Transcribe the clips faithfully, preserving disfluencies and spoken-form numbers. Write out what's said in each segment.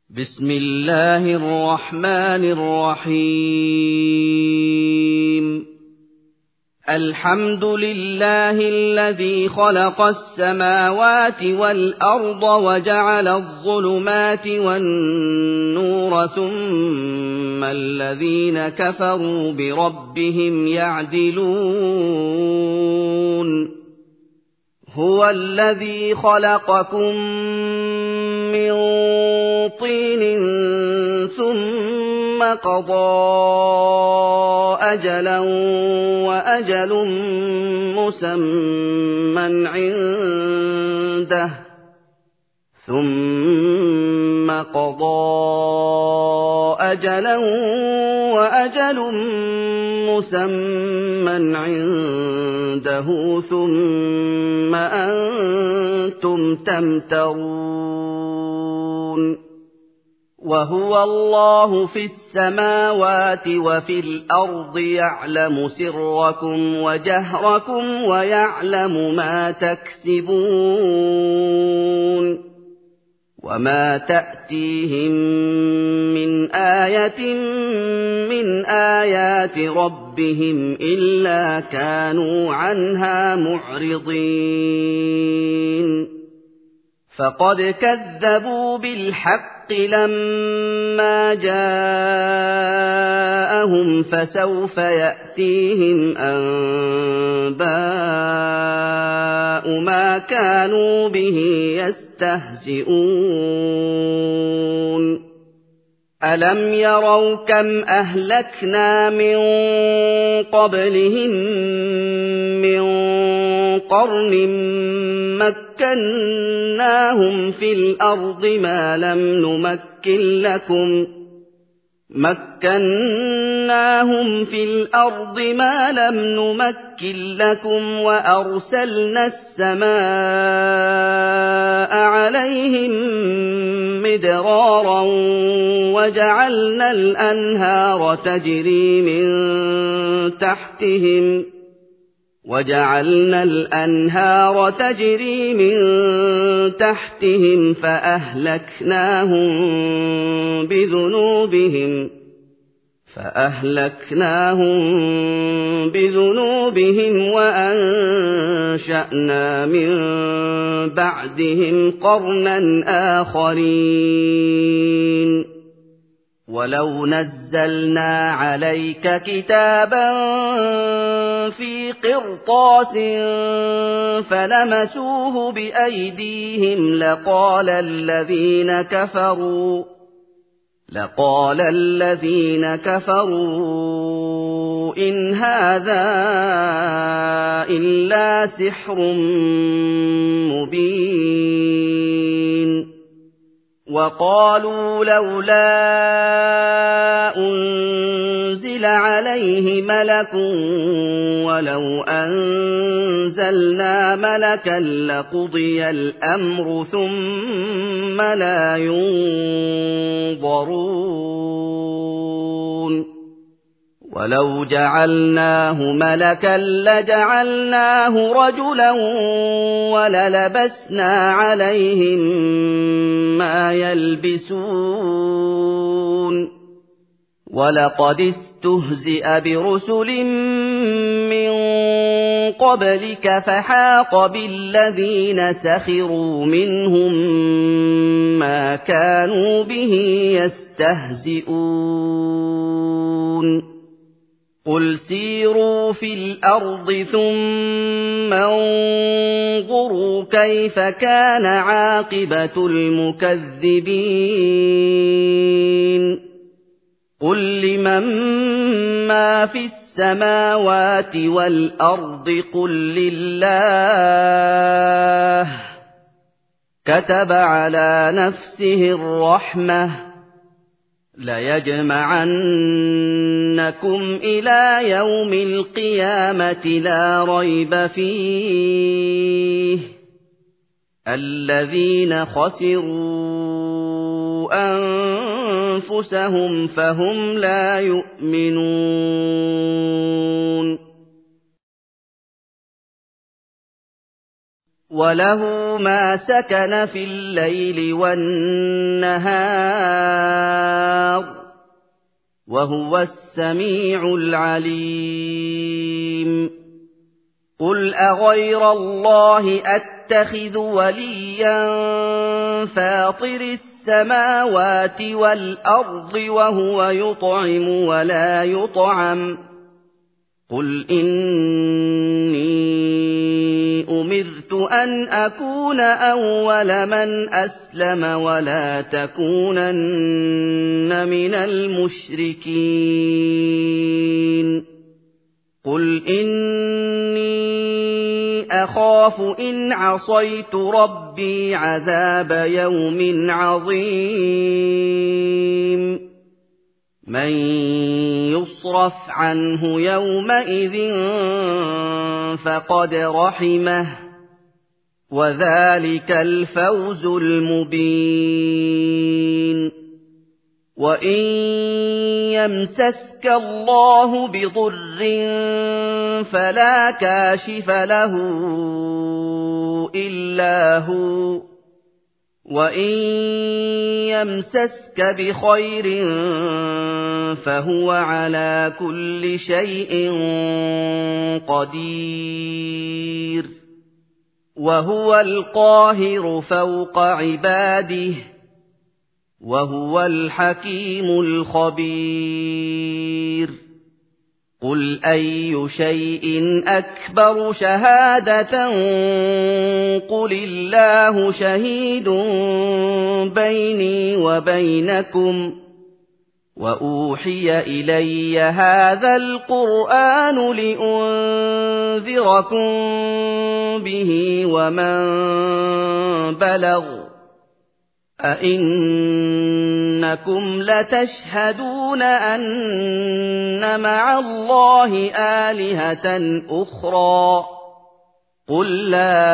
بسم الله الرحمن الرحيم الحمد لله الذي خلق السماوات والأرض وجعل الظلمات والنور ثم الذين كفروا بربهم يعدلون هو الذي خلقكم من طين ثم قضى أجلا وأجل مسمى عنده ثم قضى أجلا وأجل مسمى عنده ثم أنتم تمترون وهو الله في السماوات وفي الأرض يعلم سركم وجهركم ويعلم ما تكسبون وما تأتيهم من آية من آيات ربهم إلا كانوا عنها معرضين فقد كذبوا بالحق لما جاءهم فسوف يأتيهم أنباء ما كانوا به يستهزئون ألم يروا كم أهلكنا من قبلهم من قرن مكناهم في الأرض ما لم نمكن لكم مكناهم في الأرض ما لم نمكن لكم وأرسلنا السماء عليهم مدرارا وجعلنا الأنهار تجري من تحتهم وجعلنا الأنهار تجري من تحتهم فأهلكناهم بذنوبهم فأهلكناهم بذنوبهم وأنشأنا من بعدهم قرنا آخرين ولو نزلنا عليك كتابا في قرطاس فلمسوه بأيديهم لقال الذين كفروا لقال الذين كفروا إن هذا إلا سحر مبين وقالوا لولا أنزل عليه ملك ولو أنزلنا ملكا لقضي الأمر ثم لا ينظرون ولو جعلناه ملكا لجعلناه رجلا وللبسنا عليهم ما يلبسون ولقد استهزئ برسل من قبلك فحاق بالذين سخروا منهم ما كانوا به يستهزئون قل سيروا في الأرض ثم انظروا كيف كان عاقبة المكذبين قل لمن ما في السماوات والأرض قل لله كتب على نفسه الرحمة ليجمعنكم إلى يوم القيامة لا ريب فيه الذين خسروا أنفسهم فهم لا يؤمنون وَلَهُ مَا سَكَنَ فِي اللَّيْلِ وَالنَّهَارِ ۚ وَهُوَ السَّمِيعُ الْعَلِيمُ قُلْ أَغَيْرَ اللَّهِ أَتَّخِذُ وَلِيًّا فَاطِرِ السَّمَاوَاتِ وَالْأَرْضِ وَهُوَ يُطْعِمُ وَلَا يُطْعَمُ قُلْ إِنِّي أُمِرْتُ أَنْ أَكُونَ أَوَّلَ مَنْ أَسْلَمَ وَلَا تَكُونَنَّ مِنَ الْمُشْرِكِينَ قُلْ إِنِّي أَخَافُ إِنْ عَصَيْتُ رَبِّي عَذَابَ يَوْمٍ عَظِيمٍ مَّن يُصْرَفْ عَنْهُ يَوْمَئِذٍ فَقَدْ رَحِمَهُ ۚ وَذَٰلِكَ الْفَوْزُ الْمُبِينُ وَإِن يَمْسَسْكَ اللَّهُ بِضُرٍّ فَلَا كَاشِفَ لَهُ إِلَّا هُوَ، وَإِن يَمْسَسْكَ بِخَيْرٍ فَهُوَ عَلَىٰ كُلِّ شَيْءٍ قَدِيرٌ وَهُوَ الْقَاهِرُ فَوْقَ عِبَادِهِ وَهُوَ الْحَكِيمُ الْخَبِيرُ قُلْ أَيُّ شَيْءٍ أَكْبَرُ شَهَادَةً قُلِ اللَّهُ شَهِيدٌ بَيْنِي وَبَيْنَكُمْ وَأُوحِيَ إِلَيَّ هَٰذَا الْقُرْآنُ لِأُنذِرَكُم بِهِ وَمَن بَلَغَ أَئِنَّكُمْ لَتَشْهَدُونَ أَنَّ مَعَ اللَّهِ آلِهَةً أُخْرَىٰ قُل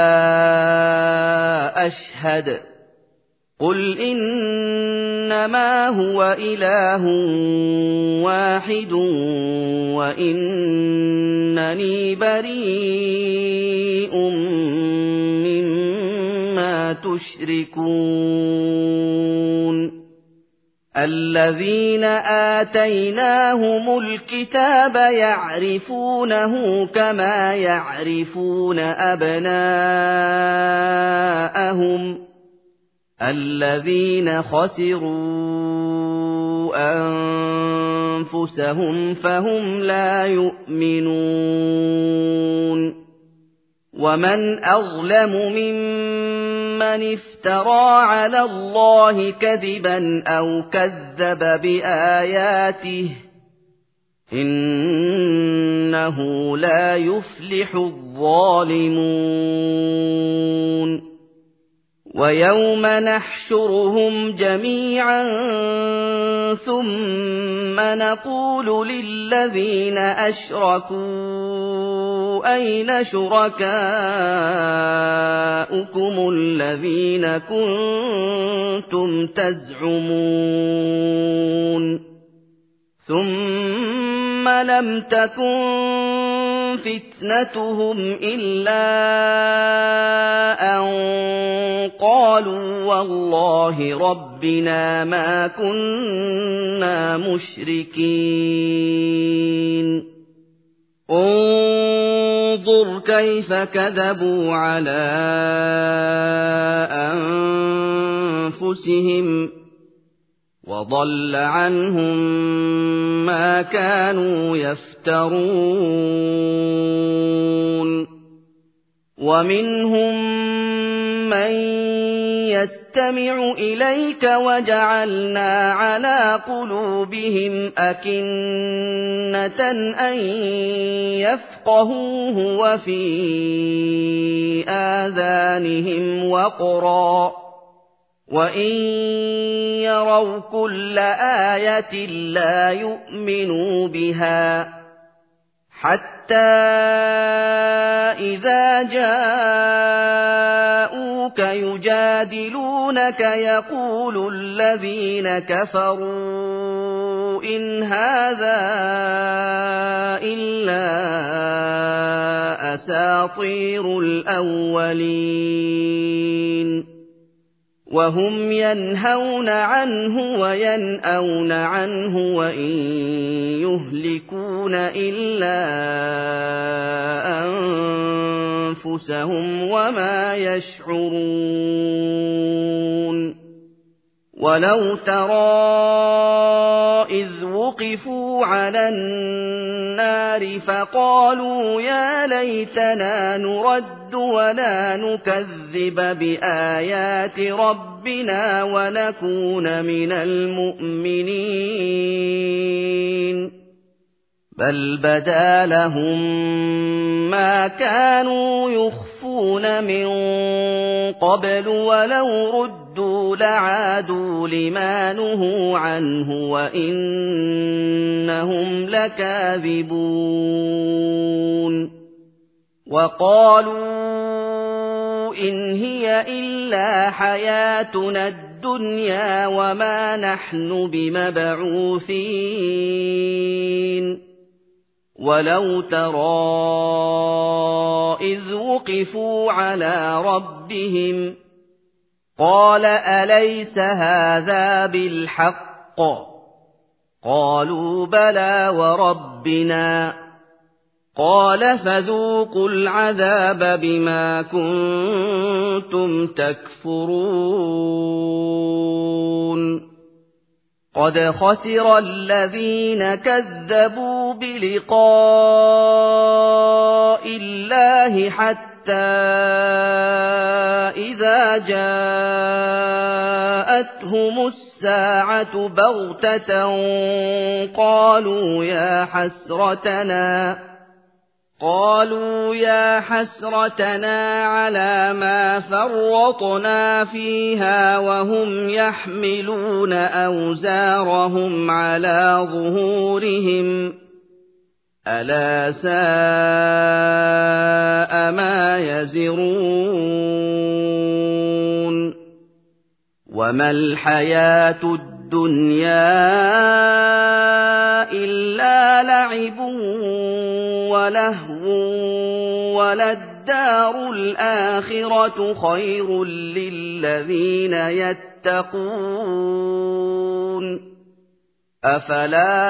لَّا أَشْهَدُ قُلْ إِنَّمَا هُوَ إِلَٰهٌ وَاحِدٌ وَإِنَّنِي بَرِيءٌ مِّمَّا تُشْرِكُونَ الَّذِينَ آتَيْنَاهُمُ الْكِتَابَ يَعْرِفُونَهُ كَمَا يَعْرِفُونَ أَبْنَاءَهُمُ الَّذِينَ خَسِرُوا أَنفُسَهُمْ فَهُمْ لَا يُؤْمِنُونَ وَمَنْ أَظْلَمُ مِمَّنِ افْتَرَىٰ عَلَى اللَّهِ كَذِبًا أَوْ كَذَّبَ بِآيَاتِهِ ۚ إِنَّهُ لَا يُفْلِحُ الظَّالِمُونَ وَيَوْمَ نَحْشُرُهُمْ جَمِيعًا ثُمَّ نَقُولُ لِلَّذِينَ أَشْرَكُوا أَيْنَ شُرَكَاؤُكُمُ الَّذِينَ كُنتُمْ تَزْعُمُونَ ثُمَّ لَمْ تَكُن فِتْنَتُهُمْ إِلَّا أَن قَالُوا وَاللَّهِ رَبِّنَا مَا كُنَّا مُشْرِكِينَ انظُرْ كَيْفَ كَذَبُوا عَلَىٰ أَنفُسِهِمْ وَضَلَّ عَنْهُم مَّا كَانُوا يَفْتَرُونَ وَمِنْهُم مَّن يَسْتَمِعُ إِلَيْكَ وَجَعَلْنَا عَلَىٰ قُلُوبِهِمْ أَكِنَّةً أَن يَفْقَهُوهُ وَفِي آذَانِهِمْ وَقْرًا ۚ وَإِن يَرَوْا كُلَّ آيَةٍ لَّا يُؤْمِنُوا بِهَا ۚ حَتَّىٰ إِذَا جَاءُوكَ يُجَادِلُونَكَ يَقُولُ الَّذِينَ كَفَرُوا إِنْ هَٰذَا إِلَّا أَسَاطِيرُ الْأَوَّلِينَ وَهُمْ يَنْهَوْنَ عَنْهُ وَيَنْأَوْنَ عَنْهُ وَإِن يُهْلِكُونَ إِلَّا أَنفُسَهُمْ وَمَا يَشْعُرُونَ وَلَوْ تَرَىٰ إِذْ وُقِفُوا عَلَى النَّارِ فَقَالُوا يَا لَيْتَنَا نُرَدُّ وَلَا نُكَذِّبَ بِآيَاتِ رَبِّنَا وَنَكُونَ مِنَ الْمُؤْمِنِينَ بَلْ بَدَا لَهُم مَّا كَانُوا يُخْفُونَ مِن قَبْلُ وَلَوْ رُدُّوا لَعَادُوا لِمَا نُهُوا عَنْهُ وَإِنَّهُمْ لَكَاذِبُونَ وَقَالُوا إِنْ هِيَ إِلَّا حَيَاتُنَا الدُّنْيَا وَمَا نَحْنُ بِمَبْعُوثِينَ وَلَوْ تَرَىٰ إِذْ وُقِفُوا عَلَىٰ رَبِّهِمْ قَالَ أَلَيْسَ هَٰذَا بِالْحَقِّ قَالُوا بَلَىٰ وَرَبِّنَا قَالَ فَذُوقُوا الْعَذَابَ بِمَا كُنتُمْ تَكْفُرُونَ قَدْ خَسِرَ الَّذِينَ كَذَّبُوا بِلِقَاءِ اللَّهِ حَتَّىٰ إِذَا جَاءَتْهُمُ السَّاعَةُ بَغْتَةً قَالُوا يَا حَسْرَتَنَا قالوا يا حسرتنا على ما فرطنا فيها وهم يحملون أوزارهم على ظهورهم ألا ساء ما يزرون وما الحياة الدنيا إلا لعب ولهو وللدار الآخرة خير للذين يتقون أفلا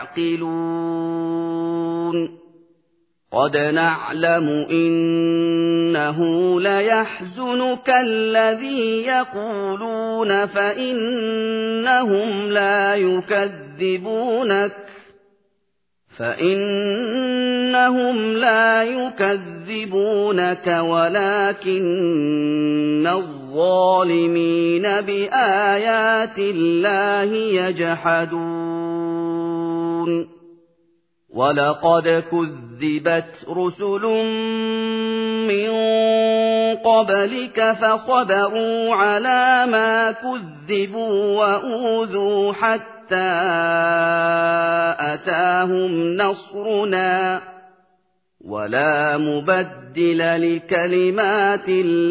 تعقلون قد نعلم إنه ليحزنك الذي يقولون فإنهم لا يكذبونك فإنهم لا يكذبونك ولكن الظالمين بآيات الله يجحدون ولقد كذبت رسل من قبلك فصبروا على ما كذبوا وأوذوا حتى أتاهم نصرنا ولا مبدل لكلمات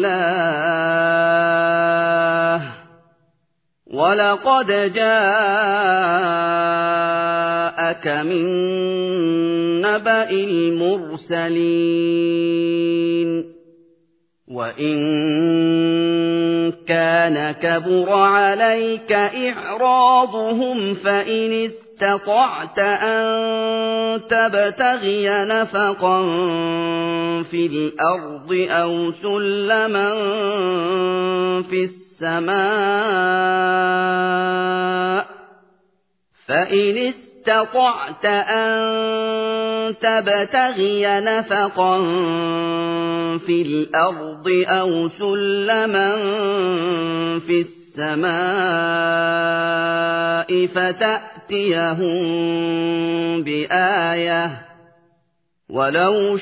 الله ولقد جاءك من نبأ المرسلين وإن كان كبر عليك إعراضهم فإن استطعت أن تبتغي نفقا في الأرض أو سلما في السماء فإن استطعت أن تبتغي نفقا في الأرض أو سلما في السماء فتأتيهم بآية ولو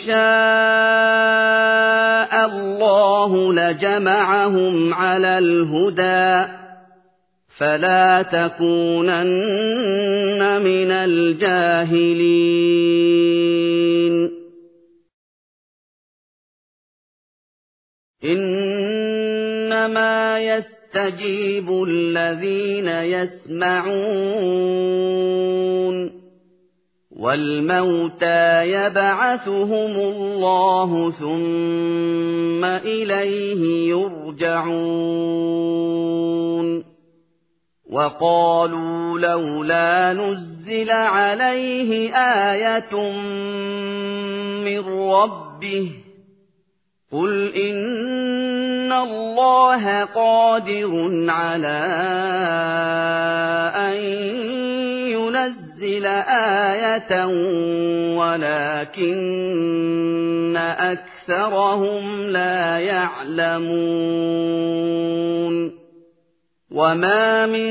شاء الله لجمعهم على الهدى فلا تكونن من الجاهلين إنما يستطيع يستجيب الذين يسمعون والموتى يبعثهم الله ثم إليه يرجعون وقالوا لولا نزل عليه آية من ربه قل إن الله قادر على أن ينزل آية ولكن أكثرهم لا يعلمون وما من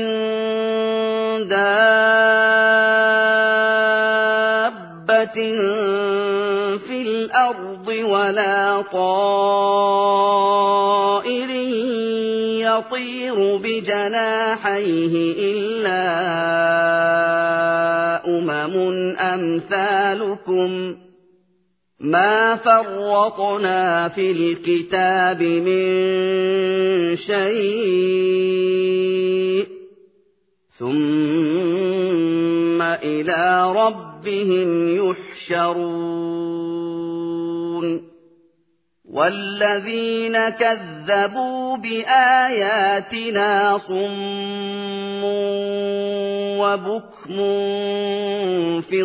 دابة في الأرض ولا طائر يطير بجناحيه إلا أمم أمثالكم ما فرطنا في الكتاب من شيء ثم إلى ربهم يحشرون والذين كذبوا بآياتنا صم وبكم في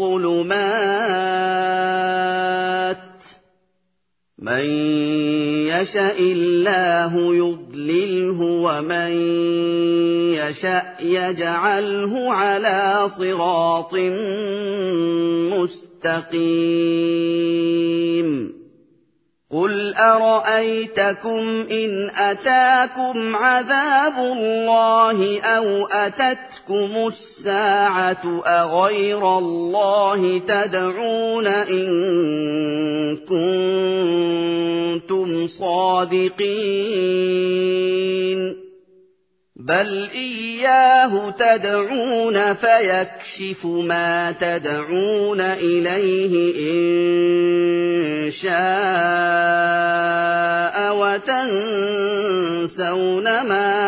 الظلمات من يشاء الله يضلله ومن يشاء يجعله على صراط مستقيم قل أرأيتكم إن أتاكم عذاب الله أو أتتكم الساعة أغير الله تدعون إن كنتم صادقين بل إياه تدعون فيكشف ما تدعون إليه إن شاء وتنسون ما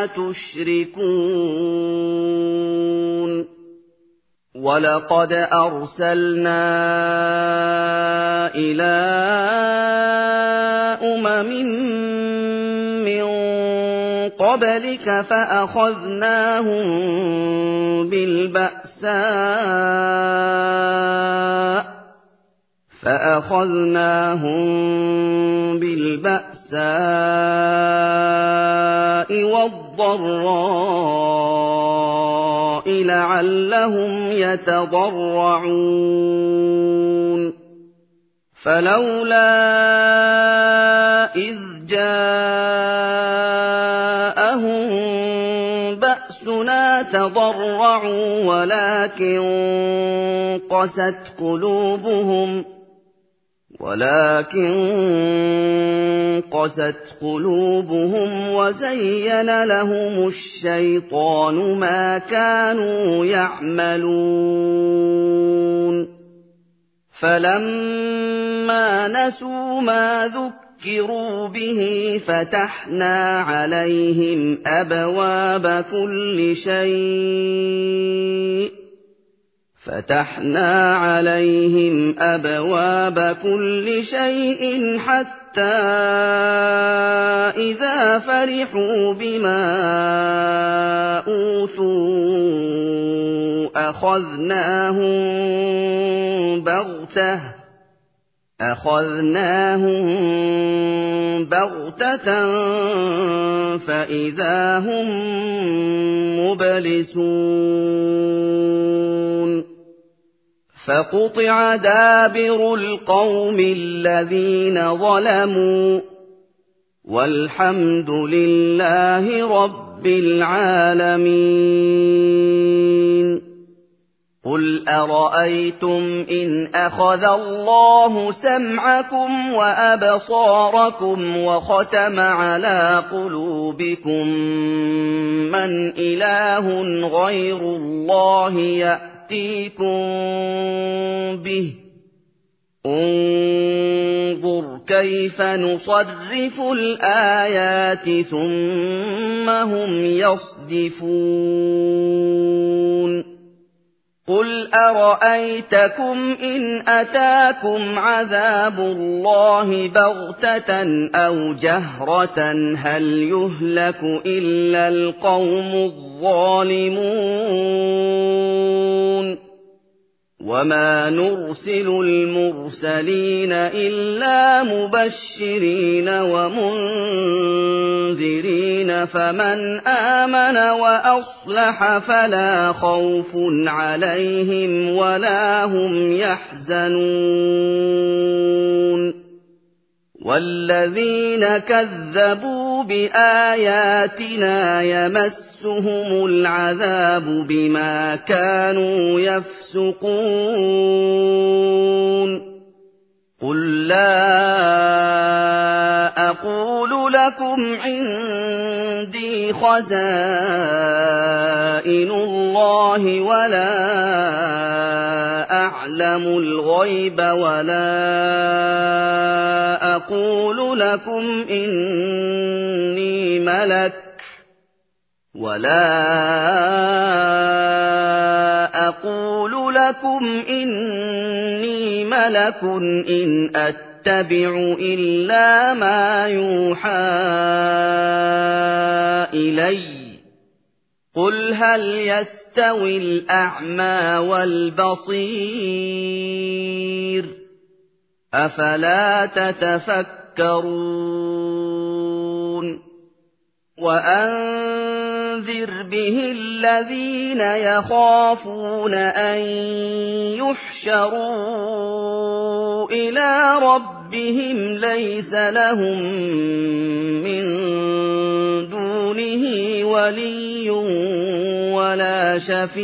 تشركون ولقد أرسلنا إلى أمم من قبلك فأخذناهم بالبأساء فأخذناهم بالبأساء والضراء لعلهم يتضرعون فلولا إذ جاءهم بأسنا تضرعوا ولكن قست قلوبهم ولكن قست قلوبهم وزين لهم الشيطان ما كانوا يعملون فلما نسوا ما ذكروا به فتحنا عليهم أبواب كل شيء فتحنا عليهم أبواب كل شيء حتى إذا فرحوا بما أوتوا أخذناهم بغتة أخذناهم بغتة فإذا هم مبلسون فقطع دابر القوم الذين ظلموا والحمد لله رب العالمين قل أرأيتم إن أخذ الله سمعكم وأبصاركم وختم على قلوبكم من إله غير الله يأتيكم به انظُرْ كَيْفَ نُصَرِّفُ الْآيَاتِ ثُمَّ هُمْ يَصْدِفُونَ قُلْ أَرَأَيْتَكُمْ إِنْ أَتَاكُمْ عَذَابُ اللَّهِ بَغْتَةً أَوْ جَهْرَةً هَلْ يُهْلَكُ إِلَّا الْقَوْمُ الظَّالِمُونَ وَمَا نُرْسِلُ الْمُرْسَلِينَ إِلَّا مُبَشِّرِينَ وَمُنذِرِينَ فَمَنْ آمَنَ وَأَصْلَحَ فَلَا خَوْفٌ عَلَيْهِمْ وَلَا هُمْ يَحْزَنُونَ وَالَّذِينَ كَذَّبُوا بِآيَاتِنَا يَمَسُّهُمُ الْعَذَابُ بِمَا كَانُوا يَفْسُقُونَ قُل لَّا أَقُولُ لَكُمْ عِندِي خَزَائِنُ اللَّهِ وَلَا أَعْلَمُ الْغَيْبَ وَلَا أَقُولُ لَكُمْ إِنِّي مَلَكٌ وَلَا أَقُولُ لَكُمْ إِنِّي مَلَكٌ إِنْ أَتَّبِعُ إِلَّا مَا يُوحَىٰ إِلَيَّ قُلْ هَلْ يَسْتَوِي الْأَعْمَىٰ وَالْبَصِيرُ أَفَلَا تَتَفَكَّرُونَ وَأَنذِرْ بِهِ الَّذِينَ يَخَافُونَ أَن يُحْشَرُوا إِلَىٰ رَبِّهِمْ لَيْسَ لَهُم مِّن دُونِهِ وَلِيٌّ وَلَا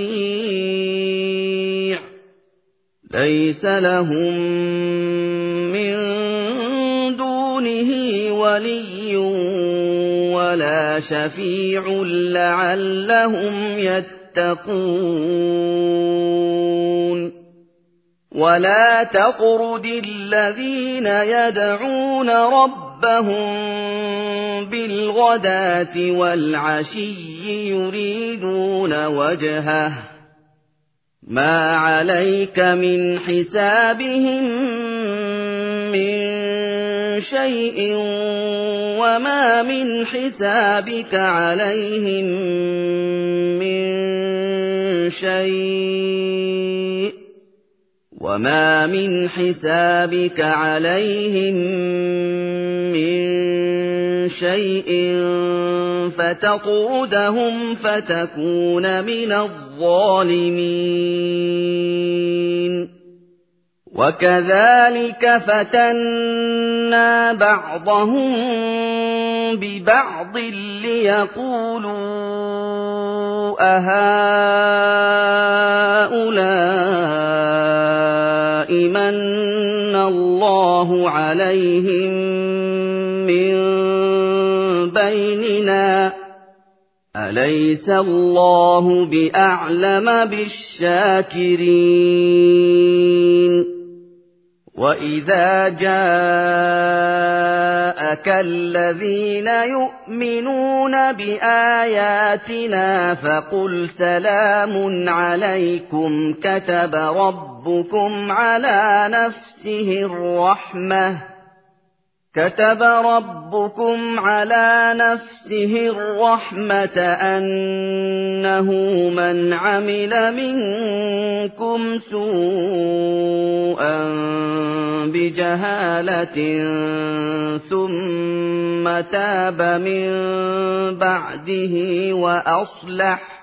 شَفِيعٌ لَيْسَ لَهُم مِّن دُونِهِ وَلِيٌّ وَلَا شَفِيعٌ لَّعَلَّهُمْ يَتَّقُونَ وَلَا تَطْرُدِ الَّذِينَ يَدْعُونَ رَبَّهُم بِالْغَدَاةِ وَالْعَشِيِّ يُرِيدُونَ وَجْهَهُ مَا عَلَيْكَ مِنْ حِسَابِهِم مِّن شَيْءٍ وَمَا مِنْ حِسَابِكَ عَلَيْهِم مِّن شَيْءٍ وَمَا مِنْ حِسَابِكَ عَلَيْهِم مِّن شَيْءٍ فَتَطْرُدَهُمْ فَتَكُونَ مِنَ الظَّالِمِينَ وَكَذَٰلِكَ فَتَنَّا بَعْضَهُم بِبَعْضٍ لِّيَقُولُوا أَهَٰؤُلَاءِ مَنَّ اللَّهُ عَلَيْهِم مِّن بَيْنِنَا أَلَيْسَ اللَّهُ بِأَعْلَمَ بِالشَّاكِرِينَ وَإِذَا جَاءَكَ الَّذِينَ يُؤْمِنُونَ بِآيَاتِنَا فَقُلْ سَلَامٌ عَلَيْكُمْ كَتَبَ رَبُّكُمْ عَلَىٰ نَفْسِهِ الرَّحْمَةَ كتب ربكم على نفسه الرحمة أنه من عمل منكم سوءا بجهالة ثم تاب من بعده وأصلح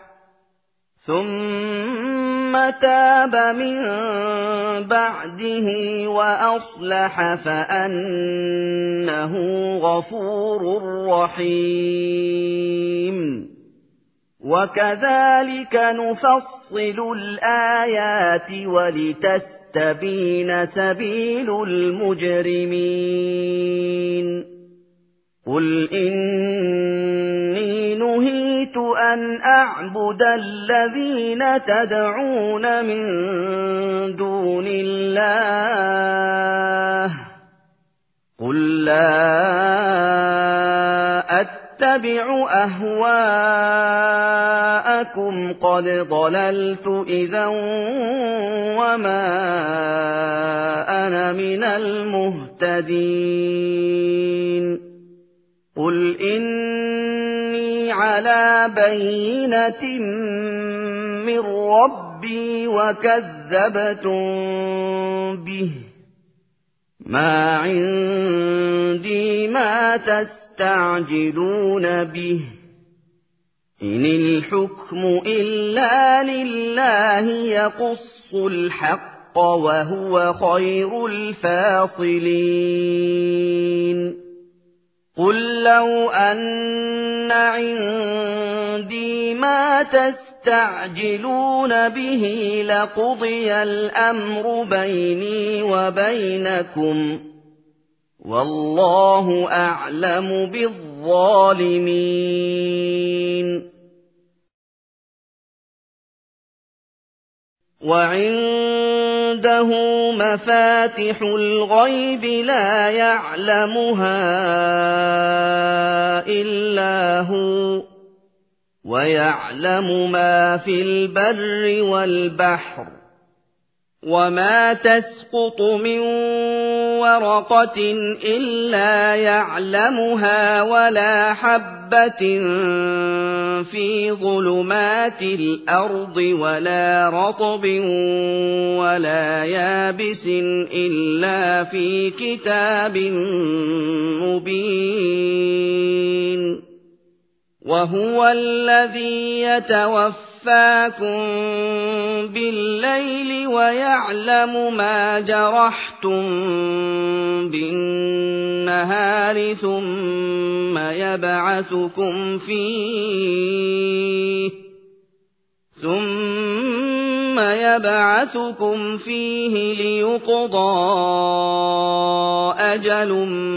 ثم تاب من بعده وأصلح فأنه غفور رحيم وكذلك نفصل الآيات ولتستبين سبيل المجرمين قُلْ إِنِّي نُهِيتُ أَنْ أَعْبُدَ الَّذِينَ تَدْعُونَ مِن دُونِ اللَّهِ قُل لَّا أَتَّبِعُ أَهْوَاءَكُمْ قَدْ ضَلَلْتُ إِذًا وَمَا أَنَا مِنَ الْمُهْتَدِينَ قُلْ إِنِّي عَلَىٰ بَيِّنَةٍ مِّن رَّبِّي وَكَذَّبْتُم بِهِ ۚ مَا عِندِي مَا تَسْتَعْجِلُونَ بِهِ ۚ إِنِ الْحُكْمُ إِلَّا لِلَّهِ يَقُصُّ الْحَقَّ ۖ وَهُوَ خَيْرُ الْفَاصِلِينَ قُل لَّوْ أَنَّ عِندِي مَا تَسْتَعْجِلُونَ بِهِ لَقُضِيَ الْأَمْرُ بَيْنِي وَبَيْنَكُمْ ۗ وَاللَّهُ أَعْلَمُ بِالظَّالِمِينَ وَعِندَهُ مَفَاتِحُ الْغَيْبِ لَا يَعْلَمُهَا إِلَّا هُوَ ۚ وَيَعْلَمُ مَا فِي الْبَرِّ وَالْبَحْرِ ۚ وَمَا تَسْقُطُ مِن وَرَقَةٍ إِلَّا يَعْلَمُهَا وَلَا حَبَّةٍ فِي ظُلُمَاتِ الْأَرْضِ وَلَا رَطْبٍ وَلَا يَابِسٍ إِلَّا فِي كِتَابٍ مُّبِينٍ وَهُوَ الَّذِي يَتَوَفَّاكُم بِاللَّيْلِ وَيَعْلَمُ مَا جَرَحْتُم بِالنَّهَارِ ثُمَّ يَبْعَثُكُمْ فِيهِ ثُمَّ يَبْعَثُكُمْ فِيهِ لِيُقْضَىٰ أَجَلٌ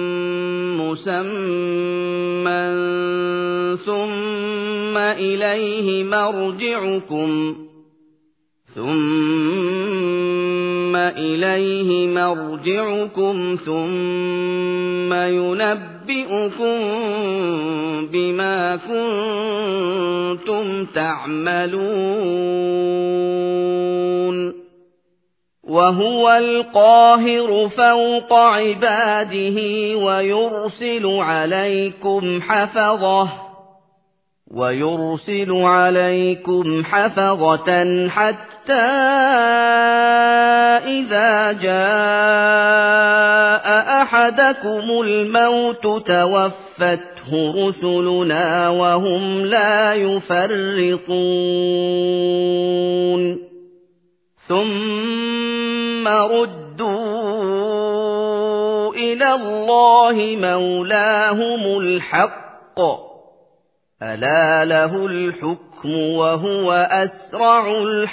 مُّسَمًّى ثُمَّ إِلَيْهِ مَرْجِعُكُمْ ثُمَّ إِلَيْهِ مَرْجِعُكُمْ ثُمَّ يُنَبِّئُكُم بِمَا كُنتُمْ تَعْمَلُونَ وَهُوَ الْقَاهِرُ فَوْقَ عِبَادِهِ وَيُرْسِلُ عَلَيْكُمْ حَفَظَةً وَيُرْسِلُ عَلَيْكُمْ حَفَظَةً حَتَّىٰ إِذَا جَاءَ أَحَدَكُمُ الْمَوْتُ تَوَفَّتْهُ رُسُلُنَا وَهُمْ لَا يُفَرِّطُونَ ثُمَّ رُدُّوا إِلَى اللَّهِ مَوْلَاهُمُ الْحَقِّ ۚ أَلَا لَهُ الْحُكْمُ وَهُوَ أَسْرَعُ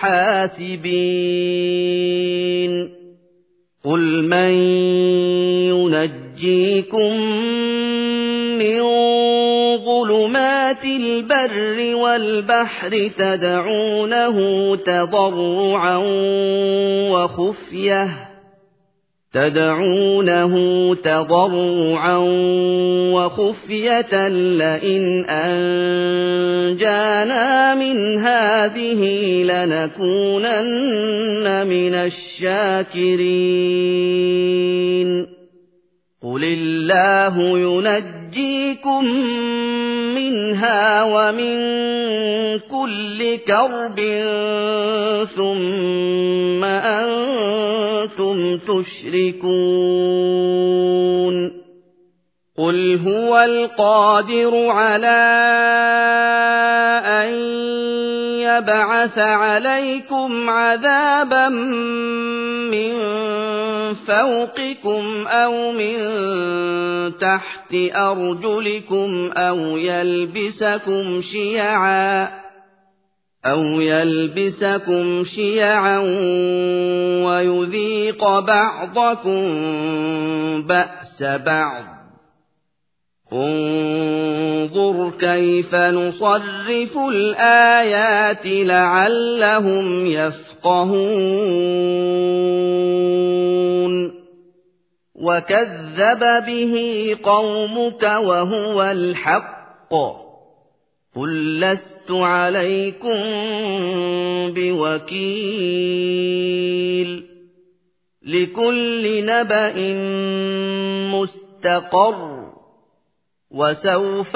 الْحَاسِبِينَ قُلْ مَن يُنَجِّيكُم مِّن ظُلُمَاتِ الْبَرِّ وَالْبَحْرِ تَدْعُونَهُ تَضَرُّعًا وَخُفْيَةً تدعونه تضرعا وخفية لئن أنجانا من هذه لنكونن من الشاكرين قل الله ينجيكم منها ومن كل كرب ثم أنتم تشركون قل هو القادر على أن يبعث عليكم عذابا من فوقكم أو من تحت أرجلكم أو يلبسكم شيعا أو يلبسكم شيعا ويذيق بعضكم بأس بعض انظُرْ كَيْفَ نُصَرِّفُ الْآيَاتِ لَعَلَّهُمْ يَفْقَهُونَ وَكَذَّبَ بِهِ قَوْمُكَ وَهُوَ الْحَقُّ قُل لَّسْتُ عَلَيْكُم بِوَكِيلٍ لِّكُلِّ نَبَإٍ مُّسْتَقَرٌّ وَسَوْفَ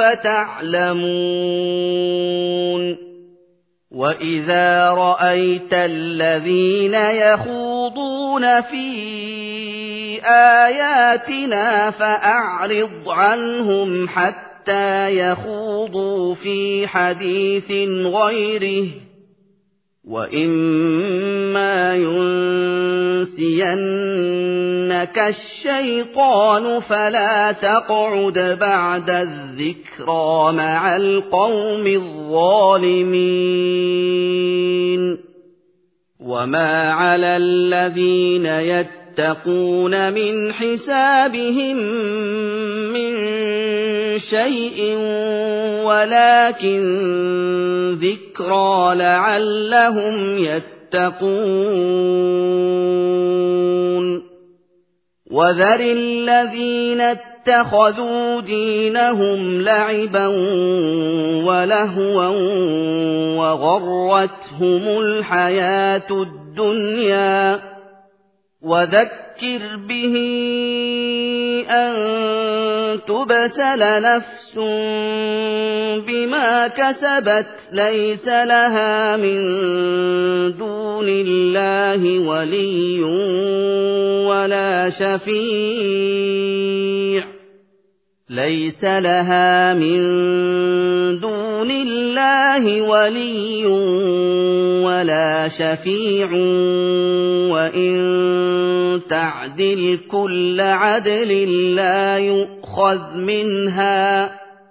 تَعْلَمُونَ وَإِذَا رَأَيْتَ الَّذِينَ يَخُوضُونَ فِي آيَاتِنَا فَأَعْرِضْ عَنْهُمْ حَتَّىٰ يَخُوضُوا فِي حَدِيثٍ غَيْرِهِ وَإِمَّا يُنسِيَنَّكَ الشَّيْطَانُ فَلَا تَقْعُدْ بَعْدَ الذِّكْرَىٰ مَعَ الْقَوْمِ الظَّالِمِينَ وَمَا عَلَى الَّذِينَ يَتَّقُونَ مِنْ حِسَابِهِم مِّن شَيْءٍ وَلَٰكِن ذِكْرَىٰ لَعَلَّهُمْ يَتَّقُونَ وَذَرِ الَّذِينَ اتَّخَذُوا دِينَهُمْ لَعِبًا وَلَهْوًا وَغَرَّتْهُمُ الْحَيَاةُ الدُّنْيَا وَذَكِّرْ بِهِ أَن تُبْسَلَ نَفْسٌ بِمَا كَسَبَتْ لَيْسَ لَهَا مِن دُونِ اللَّهِ وَلِيٌّ وَلَا شَفِيعٌ لَيْسَ لَهَا مِن دُونِ اللَّهِ وَلِيٌّ وَلَا شَفِيعٌ وَإِن تَعْدِلْ كُلَّ عَدْلٍ لَّا يُؤْخَذْ مِنْهَا ۗ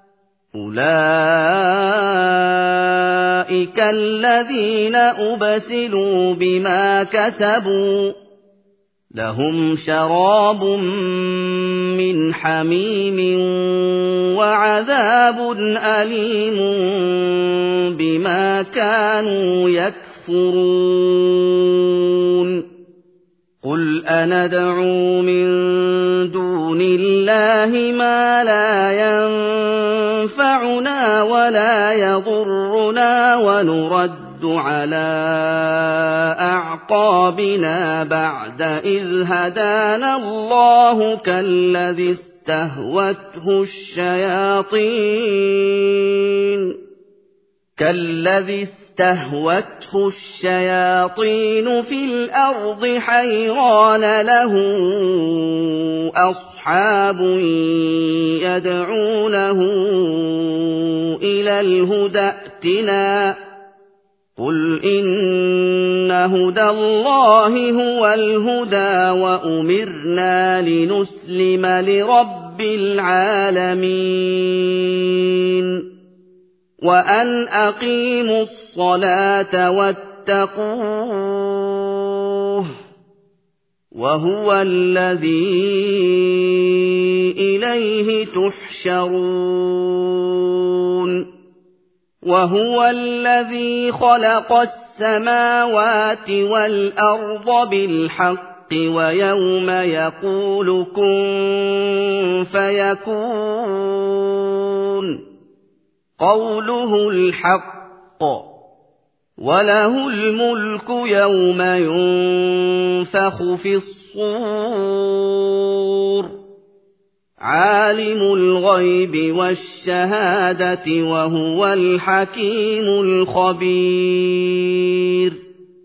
أُولَٰئِكَ الَّذِينَ أُبْسِلُوا بِمَا كَسَبُوا لَهُمْ شَرَابٌ مِّنْ حَمِيمٍ وَعَذَابٌ أَلِيمٌ بِمَا كَانُوا يَكْفُرُونَ قُلْ أَنَدْعُو مِن دُونِ اللَّهِ مَا لَا يَنفَعُنَا وَلَا يَضُرُّنَا وَنُرَدُّ عَلَىٰ أَعْقَابِنَا بَعْدَ إِذْ هَدَانَا اللَّهُ كَالَّذِي اسْتَهْوَتْهُ الشَّيَاطِينُ كَالَّذِي اسْتَهْوَتْهُ الشَّيَاطِينُ فِي الْأَرْضِ حَيْرَانَ لَهُ أَصْحَابٌ يَدْعُونَهُ إِلَى الْهُدَى ائْتِنَا قُلْ إِنَّ هُدَى اللَّهِ هُوَ الْهُدَىٰ وَأُمِرْنَا لِنُسْلِمَ لِرَبِّ الْعَالَمِينَ وَأَنْ أَقِيمُوا الصَّلَاةَ وَاتَّقُوهُ وَهُوَ الَّذِي إِلَيْهِ تُحْشَرُونَ وَهُوَ الَّذِي خَلَقَ السَّمَاوَاتِ وَالْأَرْضَ بِالْحَقِّ وَيَوْمَ يَقُولُ كُن فَيَكُونُ قَوْلُهُ الْحَقُّ وَلَهُ الْمُلْكُ يَوْمَ يُنفَخُ فِي الصُّورِ عَالِمُ الْغَيْبِ وَالشَّهَادَةِ وَهُوَ الْحَكِيمُ الْخَبِيرُ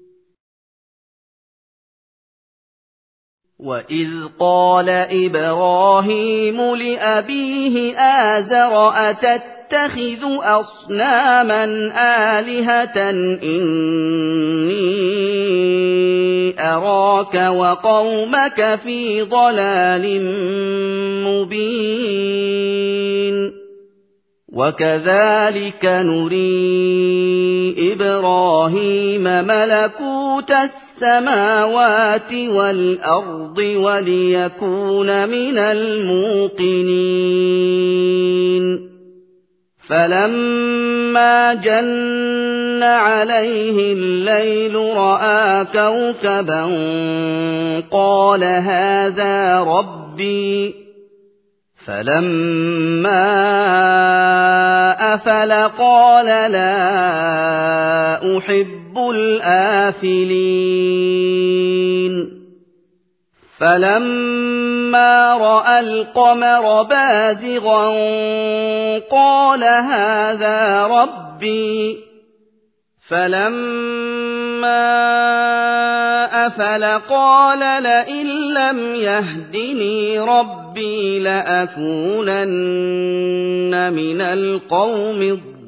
وَإِذْ قَالَ إِبْرَاهِيمُ لِأَبِيهِ آزَرَ أَتَتَّخِذُ أَصْنَامًا آلِهَةً إِنِّي أَرَاكَ وَقَوْمَكَ فِي ضَلَالٍ مُّبِينٍ وكذلك نري إبراهيم ملكوت السماوات والأرض وليكون من الموقنين فلما جن عليه الليل رأى كوكبا قال هذا ربي فلما أفل قال لا أحب الآفلين فلما رأى القمر بازغا قال هذا ربي فلما أفل قال لئن لم يهدني ربي لأكونن من القوم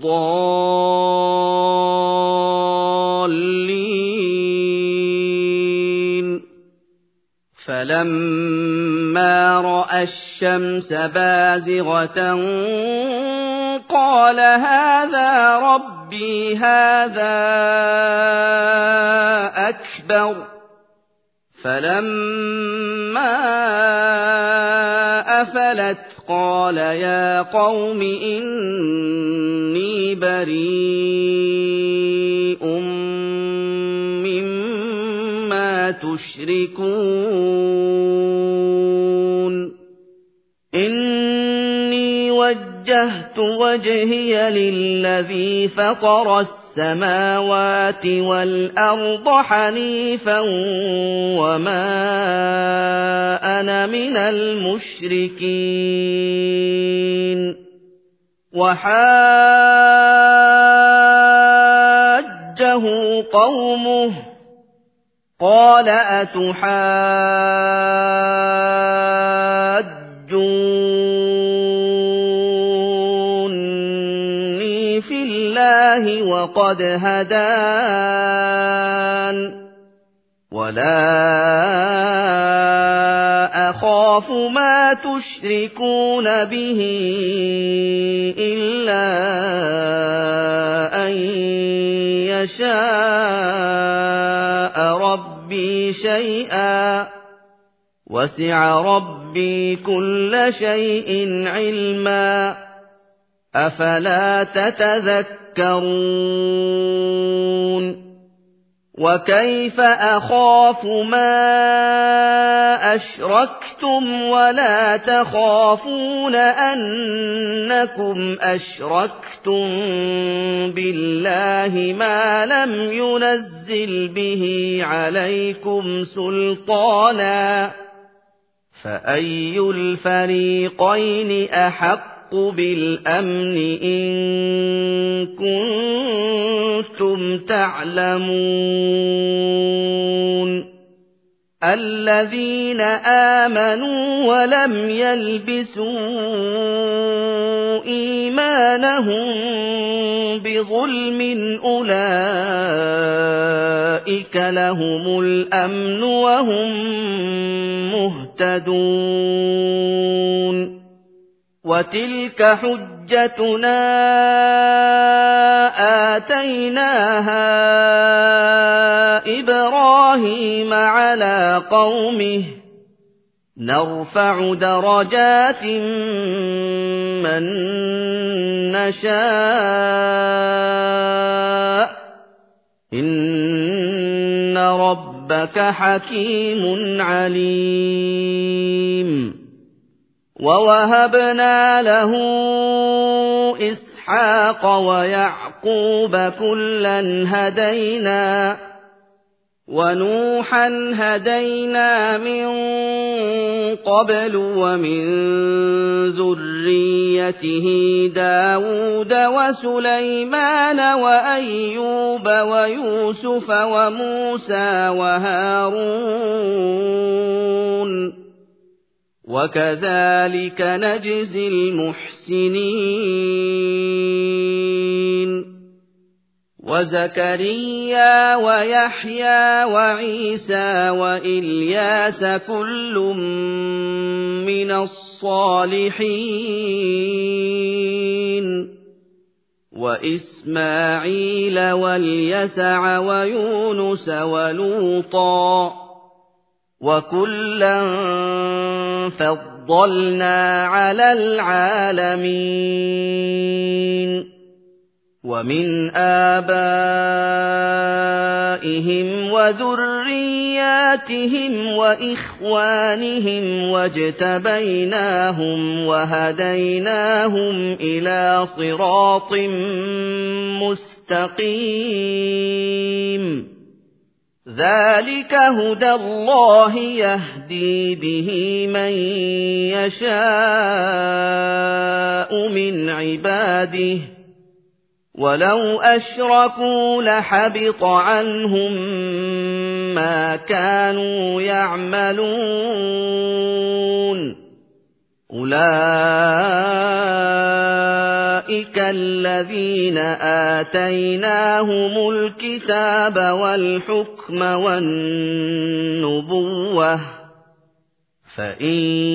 الضالين فلما رأى الشمس بازغة قال هذا ربي هذا أكبر فلما أفلت قال يا قوم إني بريء مما تشركون إني وجهت وجهي للذي فطر السماوات والأرض حنيفا وما أنا من المشركين وحاجه قومه قال أتحاجوني في الله وقد هدان ولا أخاف ما تشركون به إلا أن يشاء ربي شيئا وسع ربي كل شيء علما أفلا تتذكرون وكيف أخاف ما أشركتم ولا تخافون أنكم أشركتم بالله ما لم ينزل به عليكم سلطانا فأي الفريقين أحق بالأمن إن كنتم تعلمون الذين آمنوا ولم يلبسوا إيمانهم بظلم أولئك لهم الأمن وهم مهتدون وتلك حجتنا آتيناها إبراهيم على قومه نرفع درجات من نشاء إن ربك حكيم عليم ووهبنا له إسحاق ويعقوب كلا هدينا ونوحا هدينا من قبل ومن ذريته داود وسليمان وأيوب ويوسف وموسى وهارون وكذلك نجزي المحسنين وزكريا ويحيى وعيسى وإلياس كل من الصالحين وإسماعيل واليسع ويونس ولوطا وكلا فضلنا على العالمين ومن آبائهم وذرياتهم وإخوانهم واجتبيناهم وهديناهم إلى صراط مستقيم ذلك هدى الله يهدي به من يشاء من عباده ولو أشركوا لحبط عنهم ما كانوا يعملون أولئك الذين آتيناهم الكتاب والحكم والنبوة فإن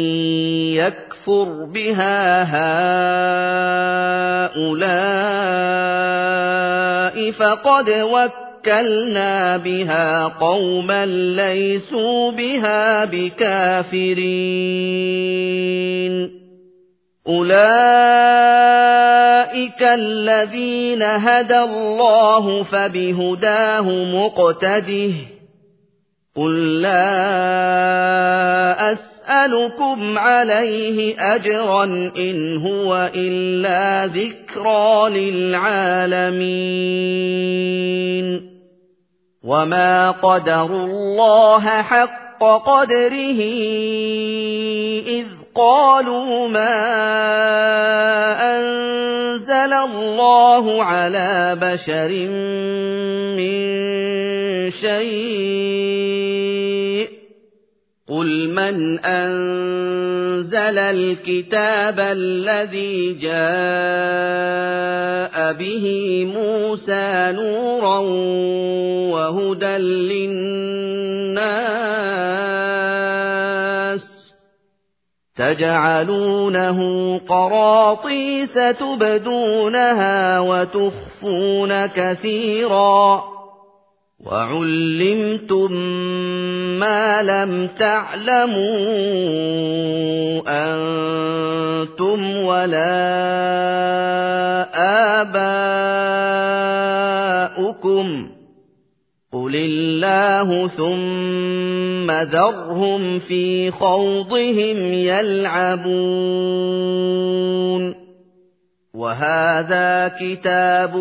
يكفر بها هؤلاء فقد وكلنا بها قوما ليسوا بها بكافرين أولئك الذين هدى الله فبهداه مقتده قل لا أسألكم عليه أجرا إن هو إلا ذكرى للعالمين وما قدروا الله حق قدره إذ قالوا ما أنزل الله على بشر من شيء قل من أنزل الكتاب الذي جاء به موسى نورا وهدى للناس تجعلونه قراطيس تبدونها وتخفون كثيرا وعلمتم ما لم تعلموا أنتم ولا آباؤكم قل الله ثم ذرهم في خوضهم يلعبون وهذا كتاب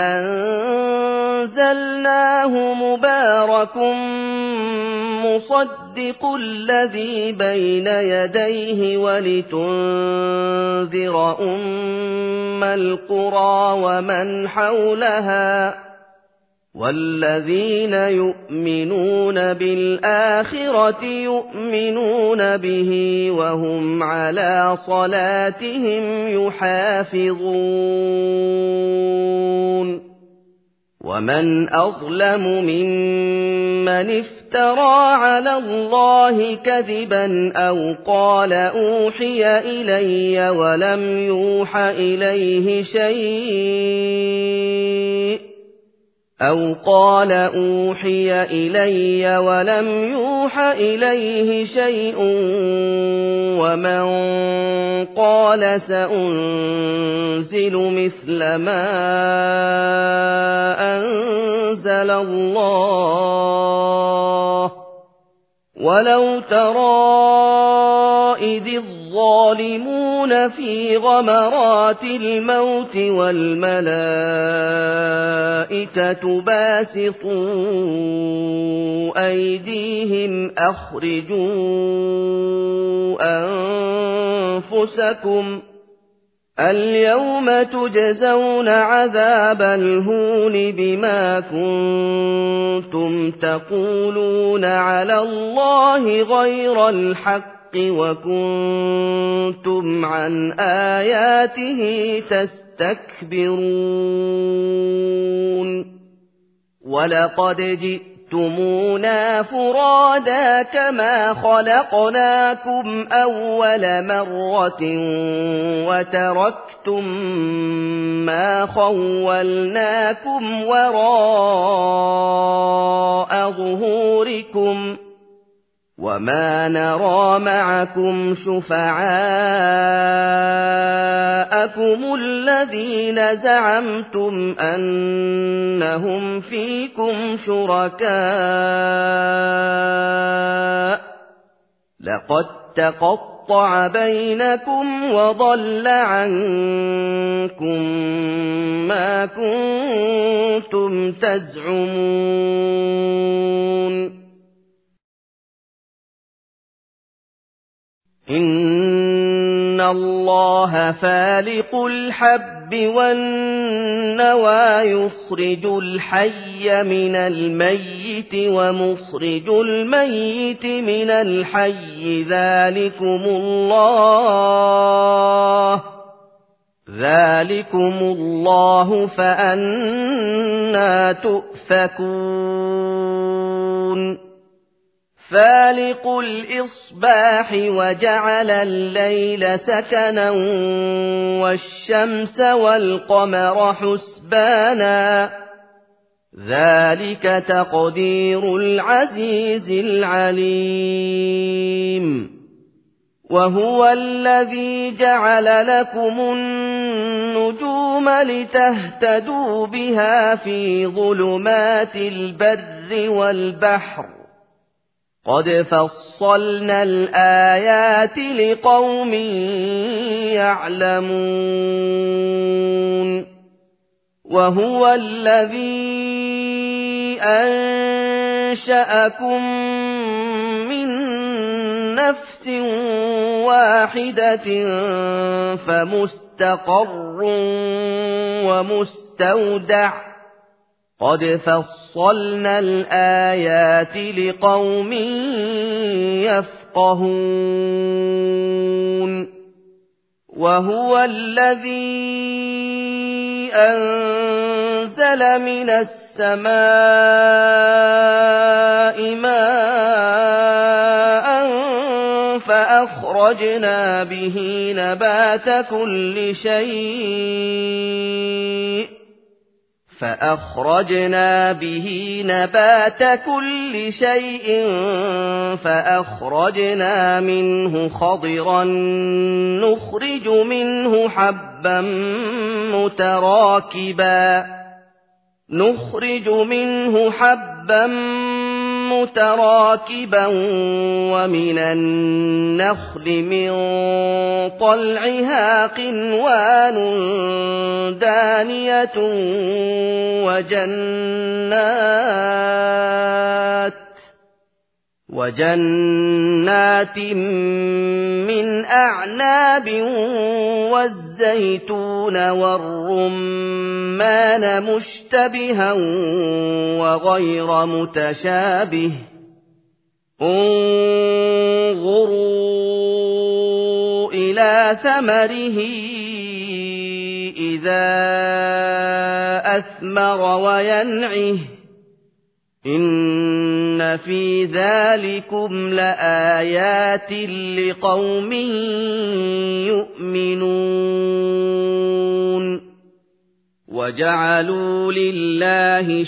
أنزلناه مبارك مصدق الذي بين يديه ولتنذر أم القرى ومن حولها والذين يؤمنون بالآخرة يؤمنون به وهم على صلاتهم يحافظون ومن أظلم ممن افترى على الله كذبا أو قال أوحي إلي ولم يوح إليه شيء أو قال أوحي إلي ولم يوح إليه شيء ومن قال سأنزل مثل ما أنزل الله ولو ترى إذ الظالمون في غمرات الموت والملائكة باسطوا أيديهم أخرجوا أنفسكم اليوم تجزون عذاب الهون بما كنتم تقولون على الله غير الحق وكنتم عن آياته تستكبرون ولقد جئتم جئتمونا فرادا كما خلقناكم أول مرة وتركتم ما خولناكم وراء ظهوركم وما نرى معكم شفعاءكم الذين زعمتم أنهم فيكم شركاء لقد تقطع بينكم وضل عنكم ما كنتم تزعمون إن الله فالق الحب والنوى يخرج الحي من الميت ومخرج الميت من الحي ذلكم الله ذلكم الله فأنى تؤفكون فالق الإصباح وجعل الليل سكنا والشمس والقمر حسبانا ذلك تقدير العزيز العليم وهو الذي جعل لكم النجوم لتهتدوا بها في ظلمات البر والبحر قد فصلنا الآيات لقوم يعلمون وهو الذي أنشأكم من نفس واحدة فمستقر ومستودع قد فصلنا الآيات لقوم يفقهون وهو الذي أنزل من السماء ماء فأخرجنا به نبات كل شيء فأخرجنا به نبات كل شيء فأخرجنا منه خضرا نخرج منه حبا متراكبا نخرج منه حبا متراكبا ومن النخل من طلعها قنوان دانية وجنات وجنات من أعناب والزيتون والرمان مشتبها وغير متشابه انظروا إلى ثمره إذا أثمر وينعه إن في ذلكم لآيات لقوم يؤمنون وجعلوا لله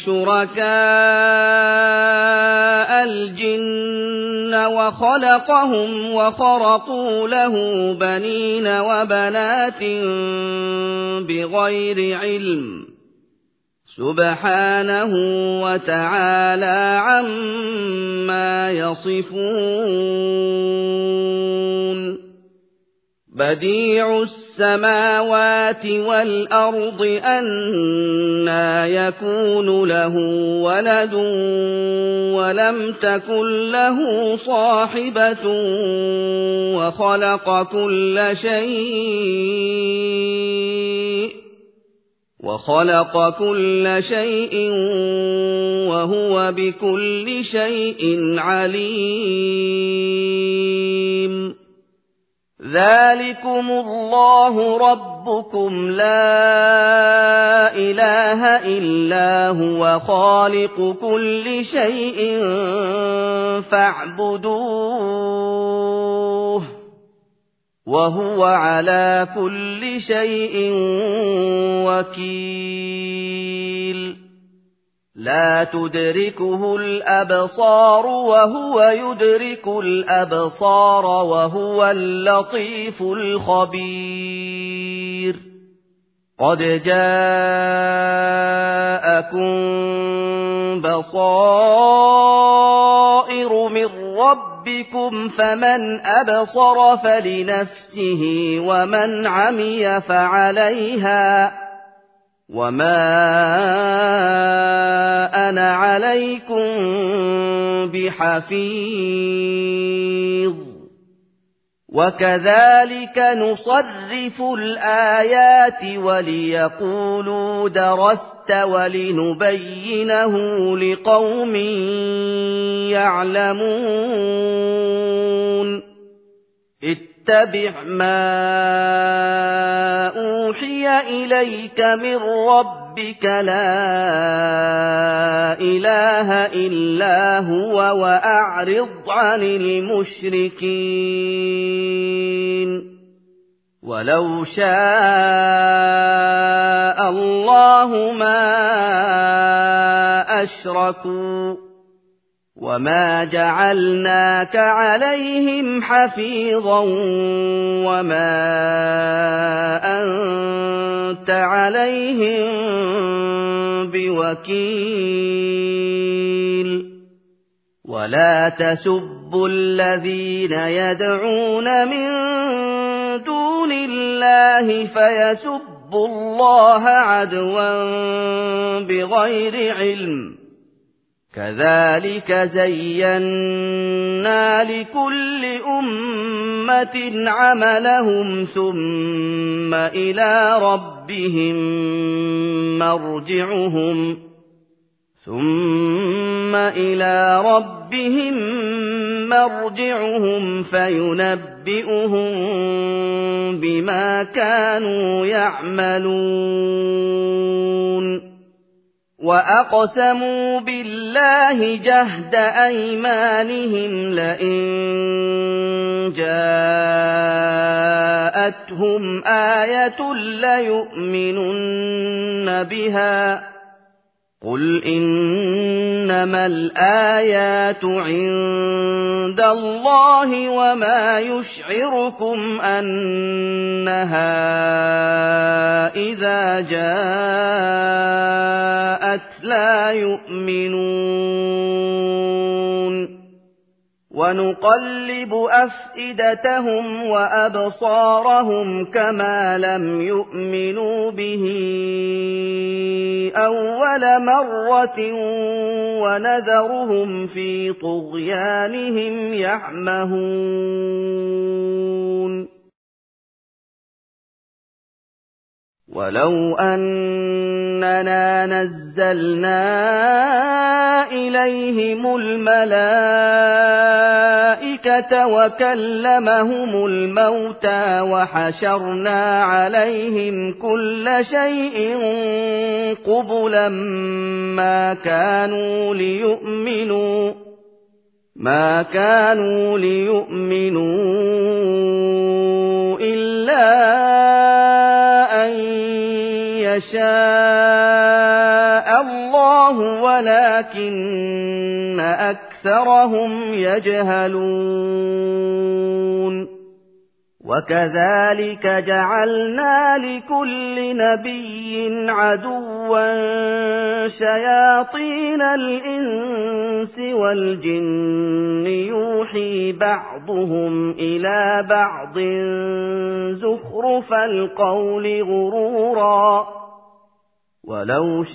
شركاء الجن وخلقهم وخرقوا له بنين وبنات بغير علم سبحانه وتعالى عما يصفون بديع السماوات والأرض أنى يكون له ولد ولم تكن له صاحبة وخلق كل شيء وخلق كل شيء وهو بكل شيء عليم ذلكم الله ربكم لا إله إلا هو خالق كل شيء فاعبدوه وهو على كل شيء وكيل لا تدركه الأبصار وهو يدرك الأبصار وهو اللطيف الخبير قد جاءكم بصائر من ربكم فمن أبصر فلنفسه ومن عمي فعليها وما أنا عليكم بحفيظ وكذلك نصرف الآيات وليقولوا درست ولنبينه لقوم يعلمون اتبع ما أوحي إليك من ربك لا إله إلا هو وأعرض عن المشركين ولو شاء الله ما أشركوا وما جعلناك عليهم حفيظا وما أنت عليهم بوكيل ولا تسبوا الذين يدعون من دون الله فيسبوا الله عدوا بغير علم كذلك زينا لكل أمة عملهم ثم إلى ربهم مرجعهم ثم إلى ربهم مرجعهم فينبئهم بما كانوا يعملون وأقسموا بالله جهد أيمانهم لئن جاءتهم آية ليؤمنن بها قل إنما الآيات عند الله وما يشعركم أنها إذا جاءت لا يؤمنون ونقلب أفئدتهم وأبصارهم كما لم يؤمنوا به أول مرة ونذرهم في طغيانهم يعمهون ولو أننا نزلنا إليهم الملائكة وكلمهم الموتى وحشرنا عليهم كل شيء قبلا ما كانوا ليؤمنوا ما كانوا ليؤمنوا إلا أن يشاء الله ولكن أكثرهم يجهلون وكذلك جعلنا لكل نبي عدوا شياطين الإنس والجن يوحي بعضهم إلى بعض زخرف القول غرورا ولو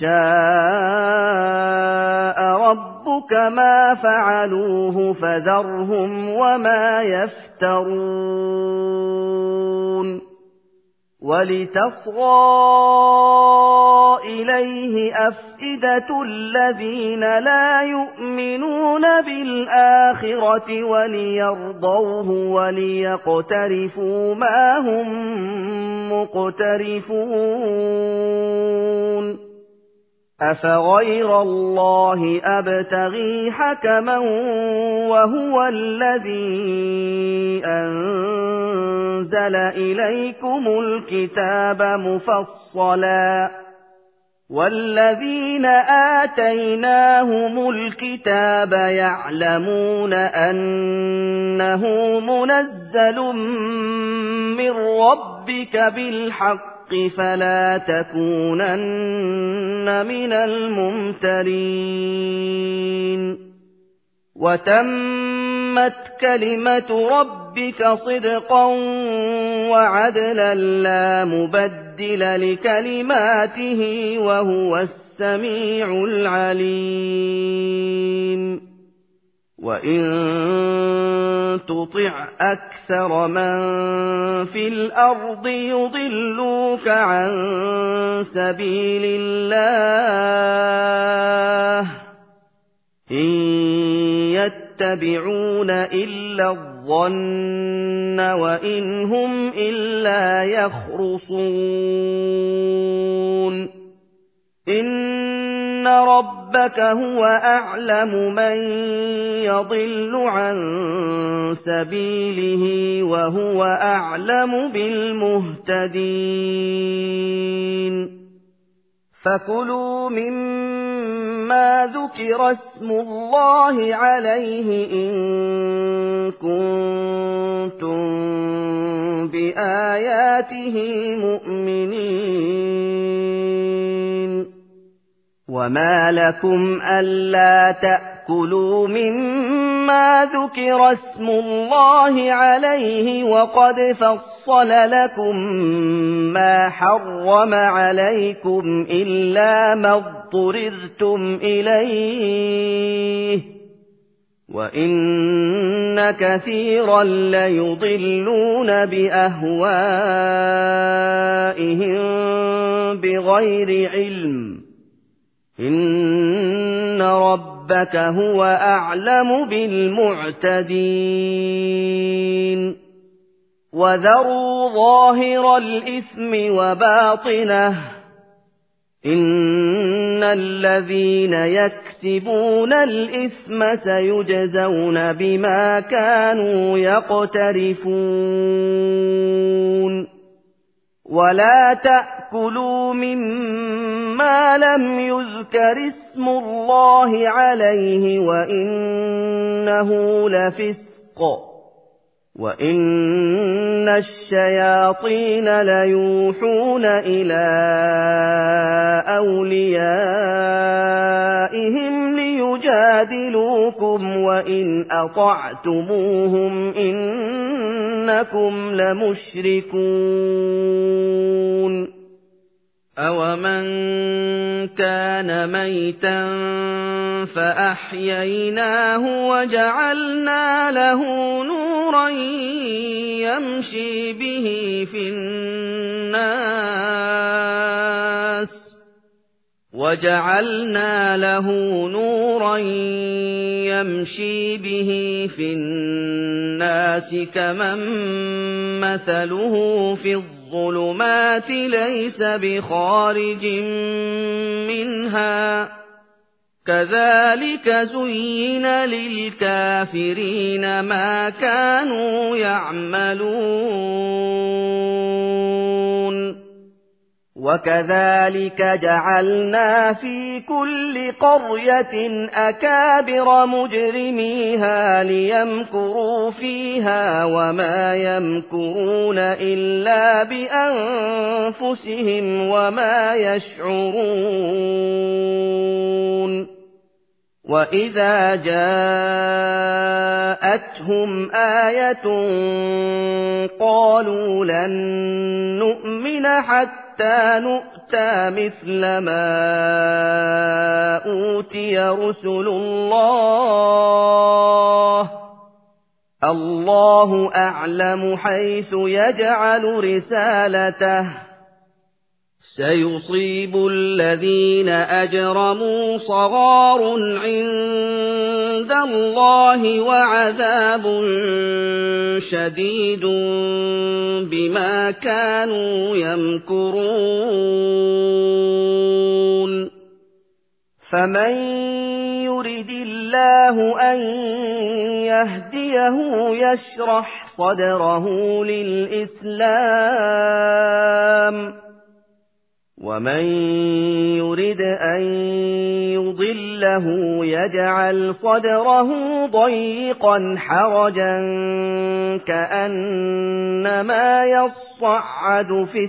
شاء ربك ما فعلوه فذرهم وما يفترون وَلِتَصْغَىٰ إِلَيْهِ أَفْئِدَةُ الَّذِينَ لَا يُؤْمِنُونَ بِالْآخِرَةِ وَلِيَرْضَوْهُ وَلِيَقْتَرِفُوا مَا هُم مُّقْتَرِفُونَ أَفَغَيْرَ اللَّهِ أَبْتَغِي حَكَمًا وَهُوَ الَّذِي أَنزَلَ إِلَيْكُمُ الْكِتَابَ مُفَصَّلًا وَالَّذِينَ آتَيْنَاهُمُ الْكِتَابَ يَعْلَمُونَ أَنَّهُ مُنَزَّلٌ مِّن رَّبِّكَ بِالْحَقِّ فَلَا تَكُونَنَّ مِنَ الْمُمْتَرِينَ وَتَمَّتْ كَلِمَةُ رَبِّكَ صِدْقًا وَعَدْلًا لَّا مُبَدِّلَ لِكَلِمَاتِهِ وَهُوَ السَّمِيعُ الْعَلِيمُ وَإِن تُطِعْ أَكْثَرَ مَن فِي الْأَرْضِ يُضِلُّوكَ عَن سَبِيلِ اللَّهِ إِن يَتَّبِعُونَ إِلَّا الظَّنَّ وَإِنْ هُمْ إِلَّا يَخْرُصُونَ إِنَّ رَبَّكَ هُوَ أَعْلَمُ مَن يَضِلُّ عَن سَبِيلِهِ وَهُوَ أَعْلَمُ بِالْمُهْتَدِينَ فَكُلُوا مِمَّا ذُكِرَ اسْمُ اللَّهِ عَلَيْهِ إِن كُنتُم بِآيَاتِهِ مُؤْمِنِينَ وَمَا لَكُمْ أَلَّا تَأْكُلُوا مِمَّا ذُكِرَ اسْمُ اللَّهِ عَلَيْهِ وَقَدْ فَصَّلَ لَكُم مَّا حَرَّمَ عَلَيْكُمْ إِلَّا مَا اضْطُرِرْتُمْ إِلَيْهِ وَإِنَّ كَثِيرًا لَّيُضِلُّونَ بِأَهْوَائِهِم بِغَيْرِ عِلْمٍ إِنَّ رَبَّكَ هُوَ أَعْلَمُ بِالْمُعْتَدِينَ وَذَرُوا ظَاهِرَ الْإِثْمِ وَبَاطِنَهُ إِنَّ الَّذِينَ يَكْسِبُونَ الْإِثْمَ سَيُجْزَوْنَ بِمَا كَانُوا يَقْتَرِفُونَ وَلَا تَأْكُلُوا مِمَّا لَمْ يُذْكَرِ اسْمُ اللَّهِ عَلَيْهِ وَإِنَّهُ لَفِسْقٌ وَإِنَّ الشَّيَاطِينَ لَيُوحُونَ إِلَىٰ أَوْلِيَائِهِمْ لِيُجَادِلُوكُمْ وَإِنْ أَطَعْتُمُوهُمْ إِنَّكُمْ لَمُشْرِكُونَ أَوَمَن كَانَ مَيْتًا فَأَحْيَيْنَاهُ وَجَعَلْنَا لَهُ نُورًا يَمْشِي بِهِ فِي النَّاسِ وَجَعَلْنَا لَهُ نُورًا يَمْشِي بِهِ فِي النَّاسِ كَمَن مَّثَلُهُ فِي الظُّلُمَاتِ لَيْسَ بِخَارِجٍ مِّنْهَا كَذَلِكَ زُيِّنَ لِلْكَافِرِينَ مَا كَانُوا يَعْمَلُونَ وَكَذَلِكَ جَعَلْنَا فِي كُلِّ قَرْيَةٍ أَكَابِرَ مُجْرِمِيهَا لِيَمْكُرُوا فِيهَا وَمَا يَمْكُرُونَ إِلَّا بِأَنفُسِهِمْ وَمَا يَشْعُرُونَ وَإِذَا جَاءَتْهُمْ آيَةٌ قَالُوا لَن نُّؤْمِنَ حَتَّىٰ نُؤْتَىٰ مِثْلَ مَا أُوتِيَ رُسُلُ اللَّهِ الله أعلم حيث يجعل رسالته سيصيب الذين أجرموا صغار عند الله وعذاب شديد بما كانوا يمكرون فمن يرد الله أن يهديه يشرح صدره للإسلام ومن يرد أن يضله يجعل صدره ضيقا حرجا كأنما يصعد في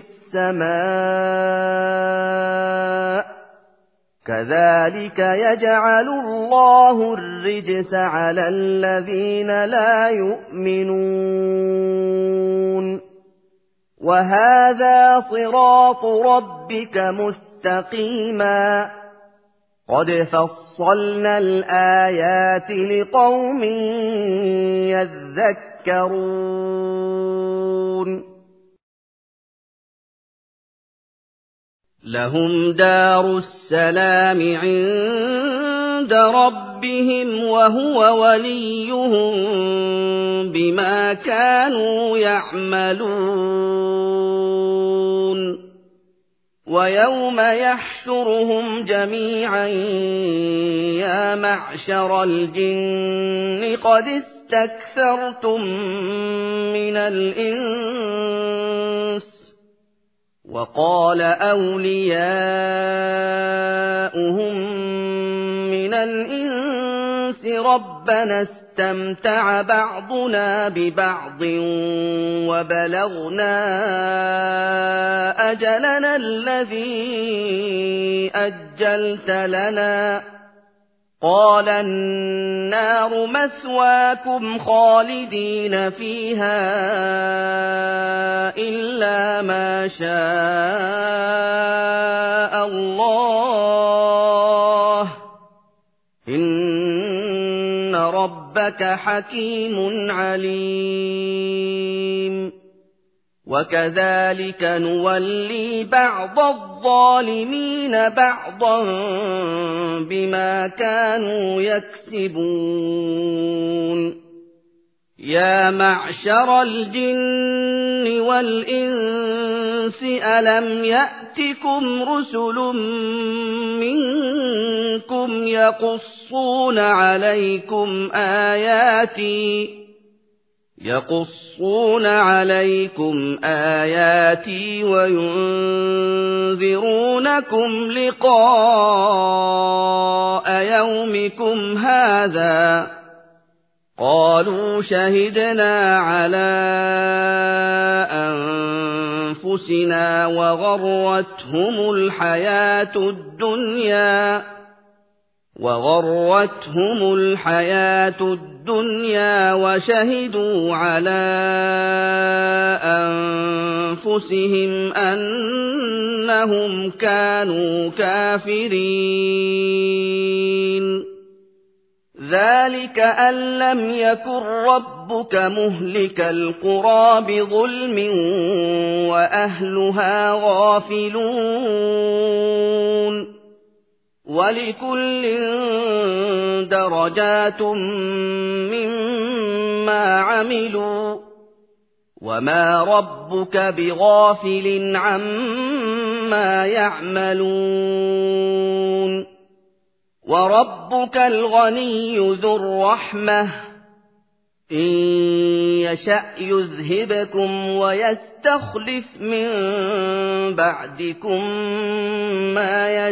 السماء كذلك يجعل الله الرجس على الذين لا يؤمنون وهذا صراط ربك مستقيما قد فصلنا الآيات لقوم يذكرون لهم دار السلام عند ربهم وهو وليهم بما كانوا يعملون ويوم يحشرهم جميعا يا معشر الجن قد استكثرتم من الإنس وقال أولياؤهم من الإنس ربنا استمتع بعضنا ببعض وبلغنا أجلنا الذي أجلت لنا قال النار مثواكم خالدين فيها إلا ما شاء الله إن ربك حكيم عليم وكذلك نولي بعض الظالمين بعضا بما كانوا يكسبون يا معشر الجن والإنس ألم يأتكم رسل منكم يقصون عليكم آياتي يقصون عليكم آياتي وينذرونكم لقاء يومكم هذا قالوا شهدنا على أنفسنا وغرتهم الحياة الدنيا وغرتهم الحياة الدنيا وشهدوا على أنفسهم أنهم كانوا كافرين ذلك أن لم يكن ربك مهلك القرى بظلم وأهلها غافلون ولكل درجات مما عملوا وما ربك بغافل عما يعملون وربك الغني ذو الرحمة إن يشأ يذهبكم ويستخلف من بعدكم ما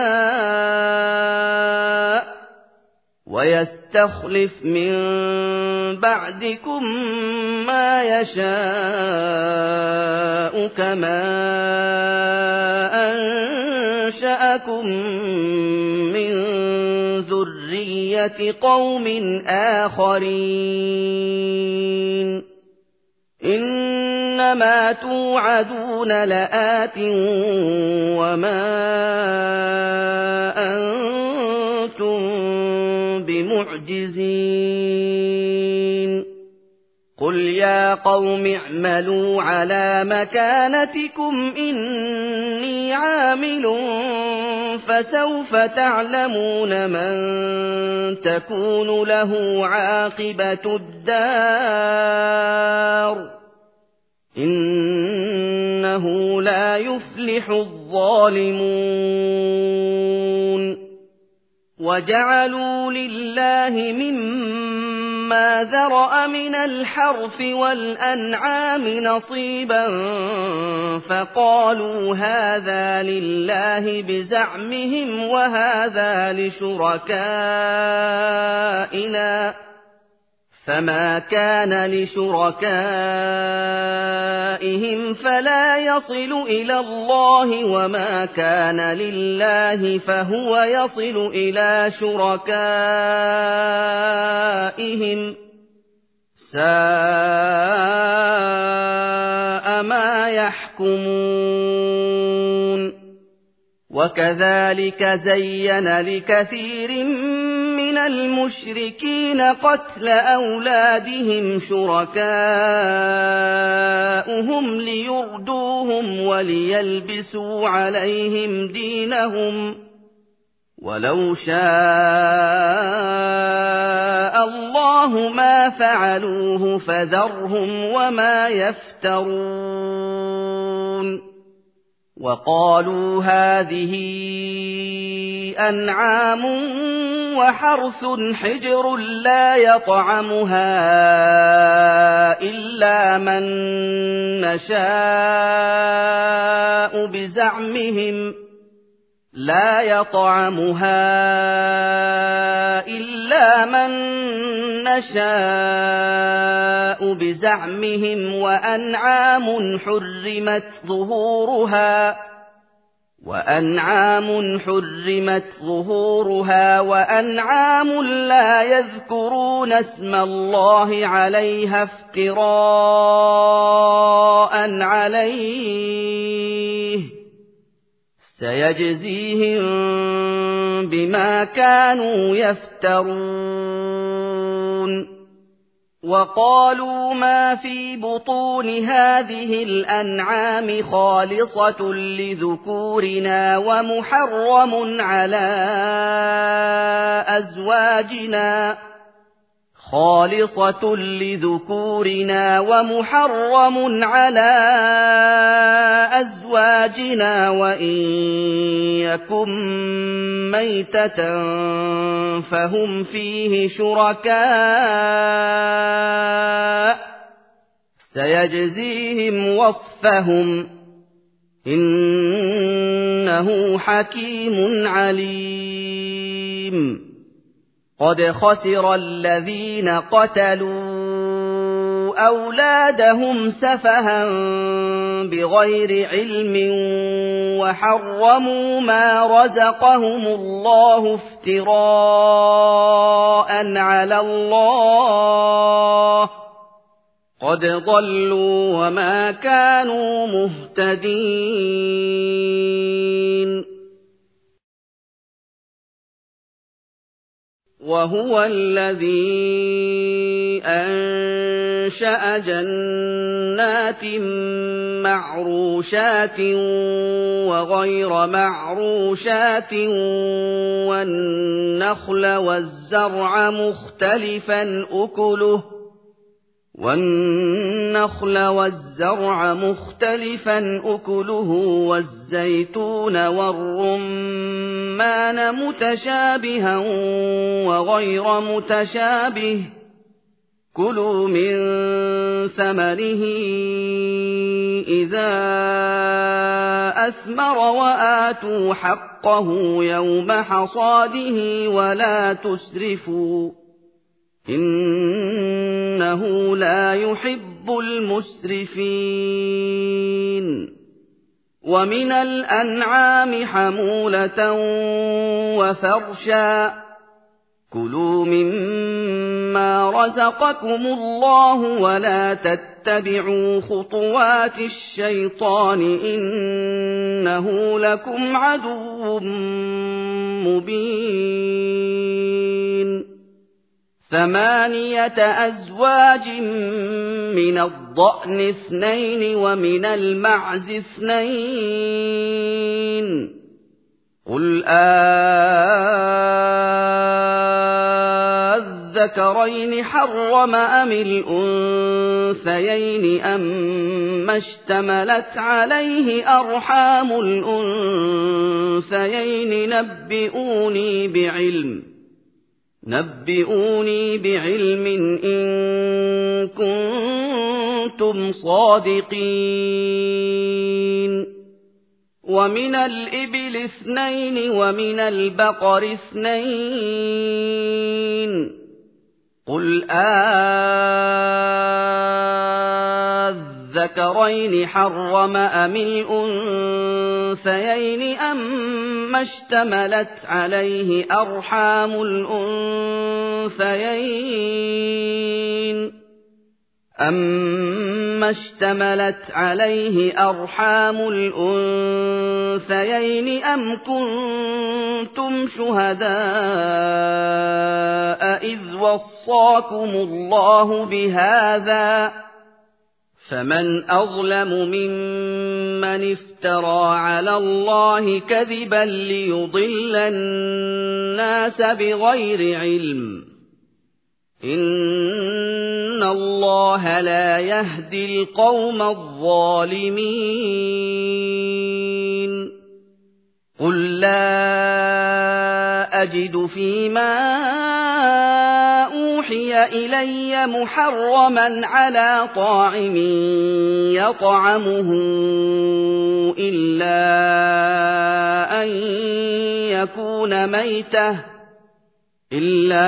يشاء ويستخلف من بعدكم ما يشاء كما أنشأكم من ذرية قوم آخرين إنما توعدون لآت وما أنتم بمعجزين قل يا قوم اعملوا على مكانتكم إني عامل فسوف تعلمون من تكون له عاقبة الدار إنه لا يفلح الظالمون وجعلوا لله مما ذرأ من الحرث والأنعام نصيبا فقالوا هذا لله بزعمهم وهذا لشركائنا فما كان لشركائهم فلا يصل إلى الله وما كان لله فهو يصل إلى شركائهم ساء ما يحكمون وكذلك زين لكثير من المشركين قتل أولادهم شركاؤهم ليردوهم وليلبسوا عليهم دينهم ولو شاء الله ما فعلوه فذرهم وما يفترون وقالوا هذه أنعام وحرث حجر لا يطعمها إلا من نشاء بزعمهم لا يطعمها إلا من نشاء بزعمهم وأنعام حرمت ظهورها وأنعام حرمت ظهورها وأنعام لا يذكرون اسم الله عليها افتراء عليه سيجزيهم بما كانوا يفترون وقالوا ما في بطون هذه الأنعام خالصة لذكورنا ومحرم على أزواجنا خالصة لذكورنا ومحرم على أزواجنا وإن يكن ميتة فهم فيه شركاء سيجزيهم وصفهم إنه حكيم عليم قد خسر الذين قتلوا أولادهم سفها بغير علم وحرموا ما رزقهم الله افتراء على الله قد ضلوا وما كانوا مهتدين وهو الذي أنشأ جنات معروشات وغير معروشات والنخل والزرع مختلفا أكله والنخل والزرع مختلفا أكله والزيتون والرمان متشابها وغير متشابه كلوا من ثمره إذا أثمر وآتوا حقه يوم حصاده ولا تسرفوا إنه لا يحب المسرفين ومن الأنعام حمولة وفرشا كلوا مما رزقكم الله ولا تتبعوا خطوات الشيطان إنه لكم عدو مبين ثمانية أزواج من الضأن اثنين ومن المعز اثنين قل أذكرين حرم أم الأنثيين أما اشتملت عليه أرحام الأنثيين نبئوني بعلم نبئوني بعلم إن كنتم صادقين ومن الإبل اثنين ومن البقر اثنين قل أذكرين حرم أم الأنثيين أما اشتملت عليه أرحام الأنثيين أما اشتملت عليه أرحام الأنثيين أم كنتم شهداء إذ وصاكم الله بهذا فمن أظلم ممن افترى على الله كذبا ليضل الناس بغير علم إن الله لا يهدي القوم الظالمين قل لا أجد فيما أوحي إلي محرما على طاعم يطعمه إلا أن يكون ميتة إلا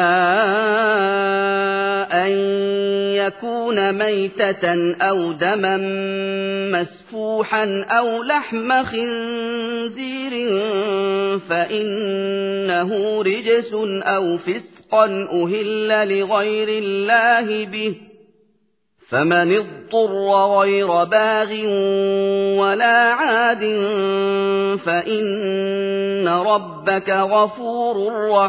أن يكون ميتة أو دما مسفوحا أو لحم خنزير فإنه رجس أو فسقا أهل لغير الله به فمن اضطر غير باغ ولا عاد فإن ربك غفور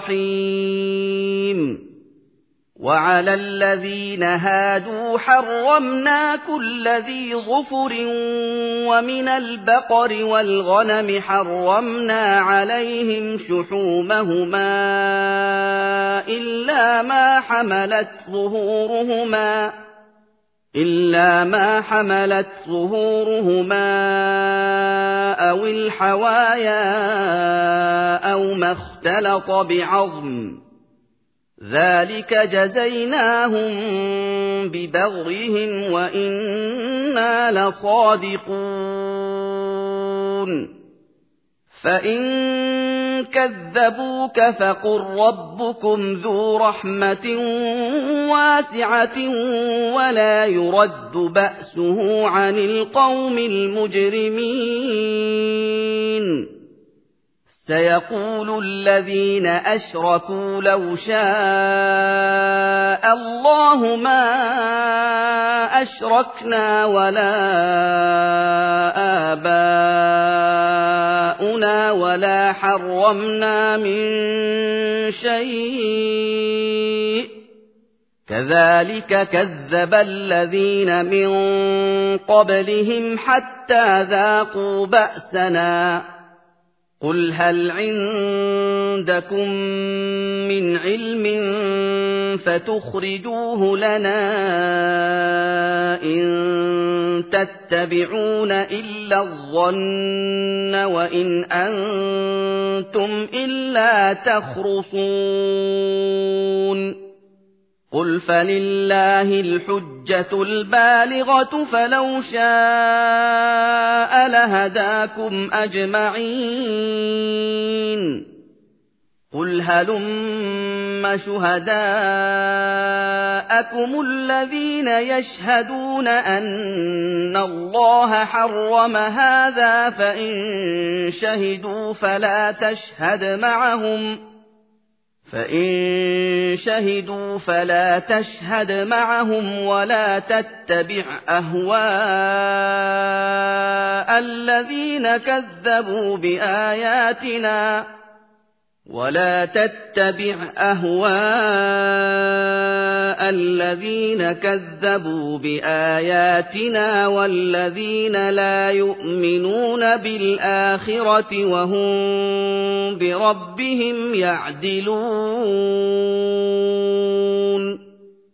رحيم وعلى الذين هادوا حرمنا كل ذي ظفر ومن البقر والغنم حرمنا عليهم شحومهما إلا ما حملت ظهورهما إلا ما حملت ظهورهما أو الحوايا أو ما اختلط بعظم ذلك جزيناهم ببغيهم وإنا لصادقون فإن كذبوك فقل ربكم ذو رحمة واسعة ولا يرد بأسه عن القوم المجرمين سيقول الذين أشركوا لو شاء الله ما أشركنا ولا آباؤنا ولا حرمنا من شيء كذلك كذب الذين من قبلهم حتى ذاقوا بأسنا قل هل عندكم من علم فتخرجوه لنا إن تتبعون إلا الظن وإن أنتم إلا تخرصون قل فلله الحجة البالغة فلو شاء لهداكم أجمعين قل هلم شهداءكم الذين يشهدون أن الله حرم هذا فإن شهدوا فلا تشهد معهم فإن شهدوا فلا تشهد معهم ولا تتبع أهواء الذين كذبوا بآياتنا ولا تتبع أهواء الذين كذبوا بآياتنا والذين لا يؤمنون بالآخرة وهم بربهم يعدلون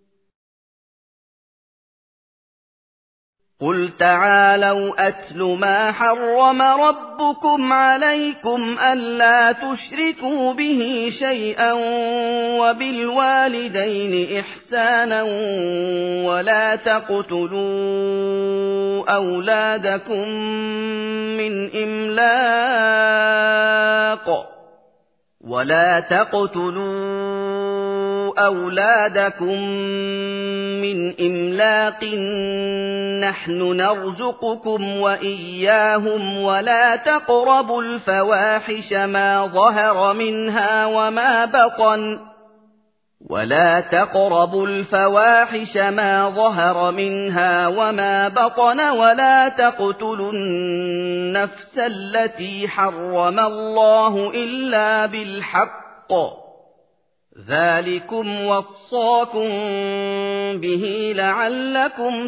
قل تعالوا أتل ما حرم ربكم عليكم ألا تشركوا به شيئا وبالوالدين إحسانا ولا تقتلوا أولادكم من إملاق ولا تقتلوا أولادكم من إملاق نحن نرزقكم وإياهم ولا تقربوا الفواحش ما ظهر منها وما بطن ولا تقربوا الفواحش ما ظهر منها وما بطن ولا تقتلوا النفس التي حرم الله إلا بالحق ذلكم وصاكم به لعلكم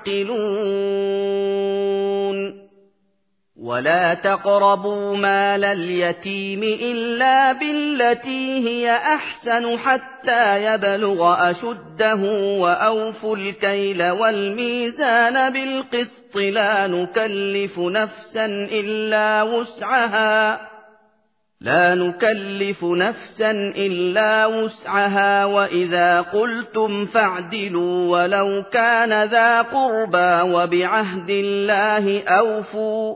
تعقلون ولا تقربوا مال اليتيم إلا بالتي هي أحسن حتى يبلغ أشده وأوفوا الكيل والميزان بالقسط لا نكلف نفسا إلا وسعها لا نكلف نفسا إلا وسعها وإذا قلتم فاعدلوا ولو كان ذا قربى وبعهد الله أوفوا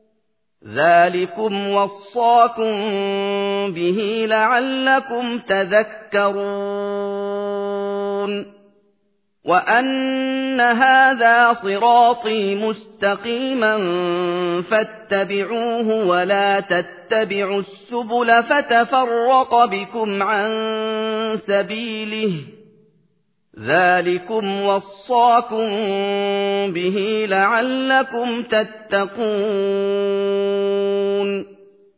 ذلكم وصاكم به لعلكم تذكرون وأن هذا صراطي مستقيما فاتبعوه ولا تتبعوا السبل فتفرق بكم عن سبيله ذلكم وصاكم به لعلكم تتقون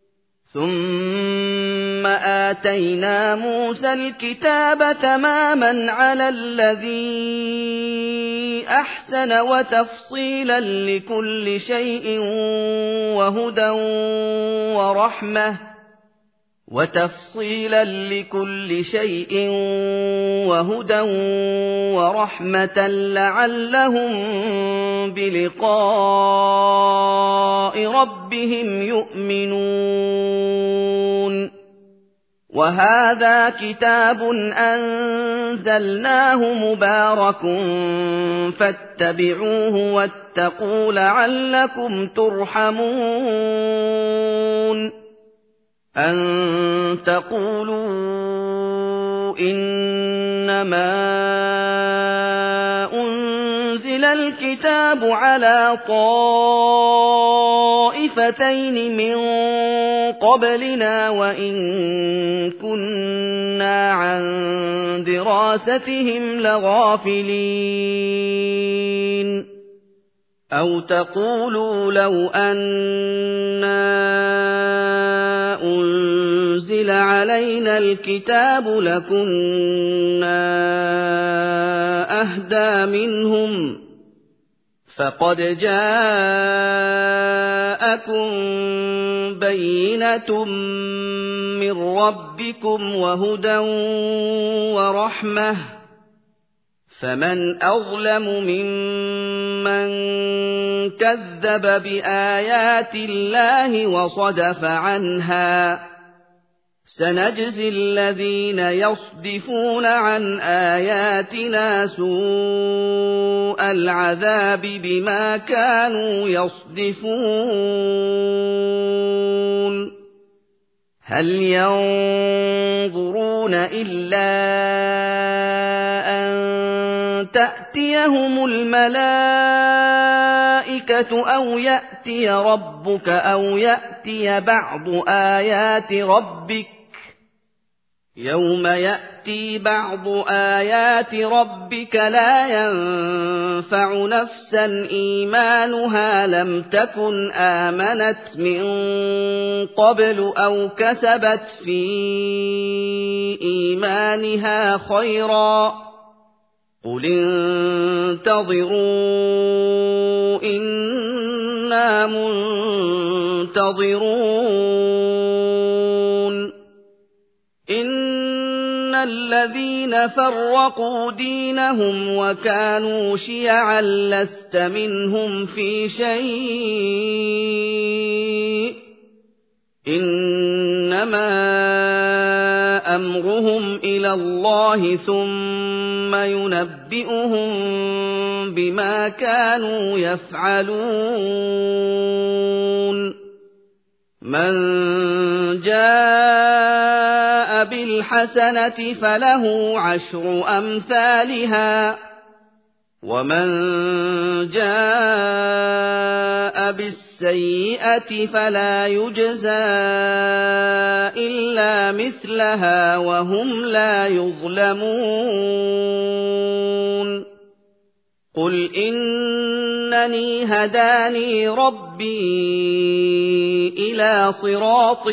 ثم آتينا موسى الكتاب تماما على الذي أحسن وتفصيلا لكل شيء وهدى ورحمة وتفصيلا لكل شيء وهدى ورحمة لعلهم بلقاء ربهم يؤمنون وهذا كتاب أنزلناه مبارك فاتبعوه واتقوا لعلكم ترحمون أن تقولوا إنما أنزل الكتاب على طائفتين من قبلنا وإن كنا عن دراستهم لغافلين أو تقولوا لو أنا أنزل علينا الكتاب لكنا أهدى منهم فقد جاءكم بينة من ربكم وهدى ورحمة فمن أظلم ممن كذب بآيات الله وصدف عنها سنجزي الذين يصدفون عن آياتنا سوء العذاب بما كانوا يصدفون هل ينظرون إلا أن تأتيهم الملائكة أو يأتي ربك أو يأتي بعض آيات ربك يوم يأتي بعض آيات ربك لا ينفع نفسا إيمانها لم تكن آمنت من قبل أو كسبت في إيمانها خيرا قل انتظروا إنا منتظرون إن الذين فرقوا دينهم وكانوا شيعا لست منهم في شيء إنما أمرهم إلى الله ثم ينبئهم بما كانوا يفعلون من جاء بالحسنة فله عشر أمثالها ومن جاء بالسيئة فلا يجزى إلا مثلها وهم لا يظلمون قل إنني هداني ربي إلى صراط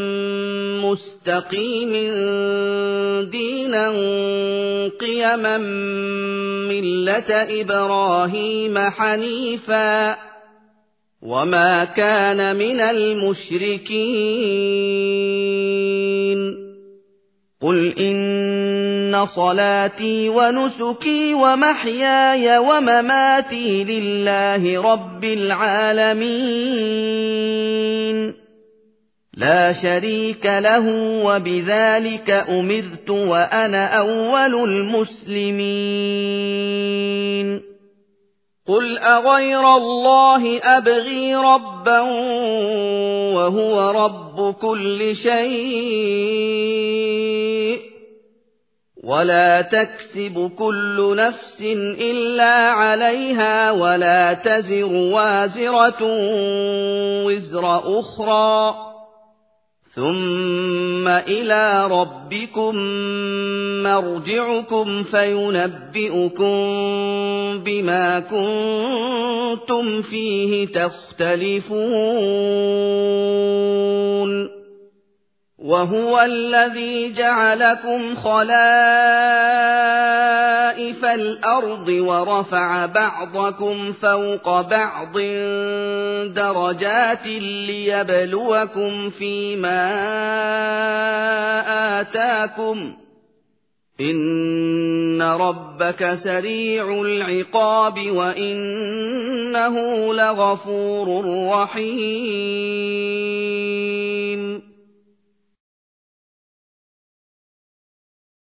مستقيم دينا قيما ملة إبراهيم حنيفا وما كان من المشركين قل إن صلاتي ونسكي ومحياي ومماتي لله رب العالمين لا شريك له وبذلك أمرت وأنا أول المسلمين قل أغير الله أبغي ربا وهو رب كل شيء ولا تكسب كل نفس إلا عليها ولا تزر وازرة وزر أخرى ثم إلى ربكم مرجعكم فينبئكم بما كنتم فيه تختلفون وهو الذي جعلكم خلائف الأرض ورفع بعضكم فوق بعض درجات ليبلوكم فيما آتاكم إن ربك سريع العقاب وإنه لغفور رحيم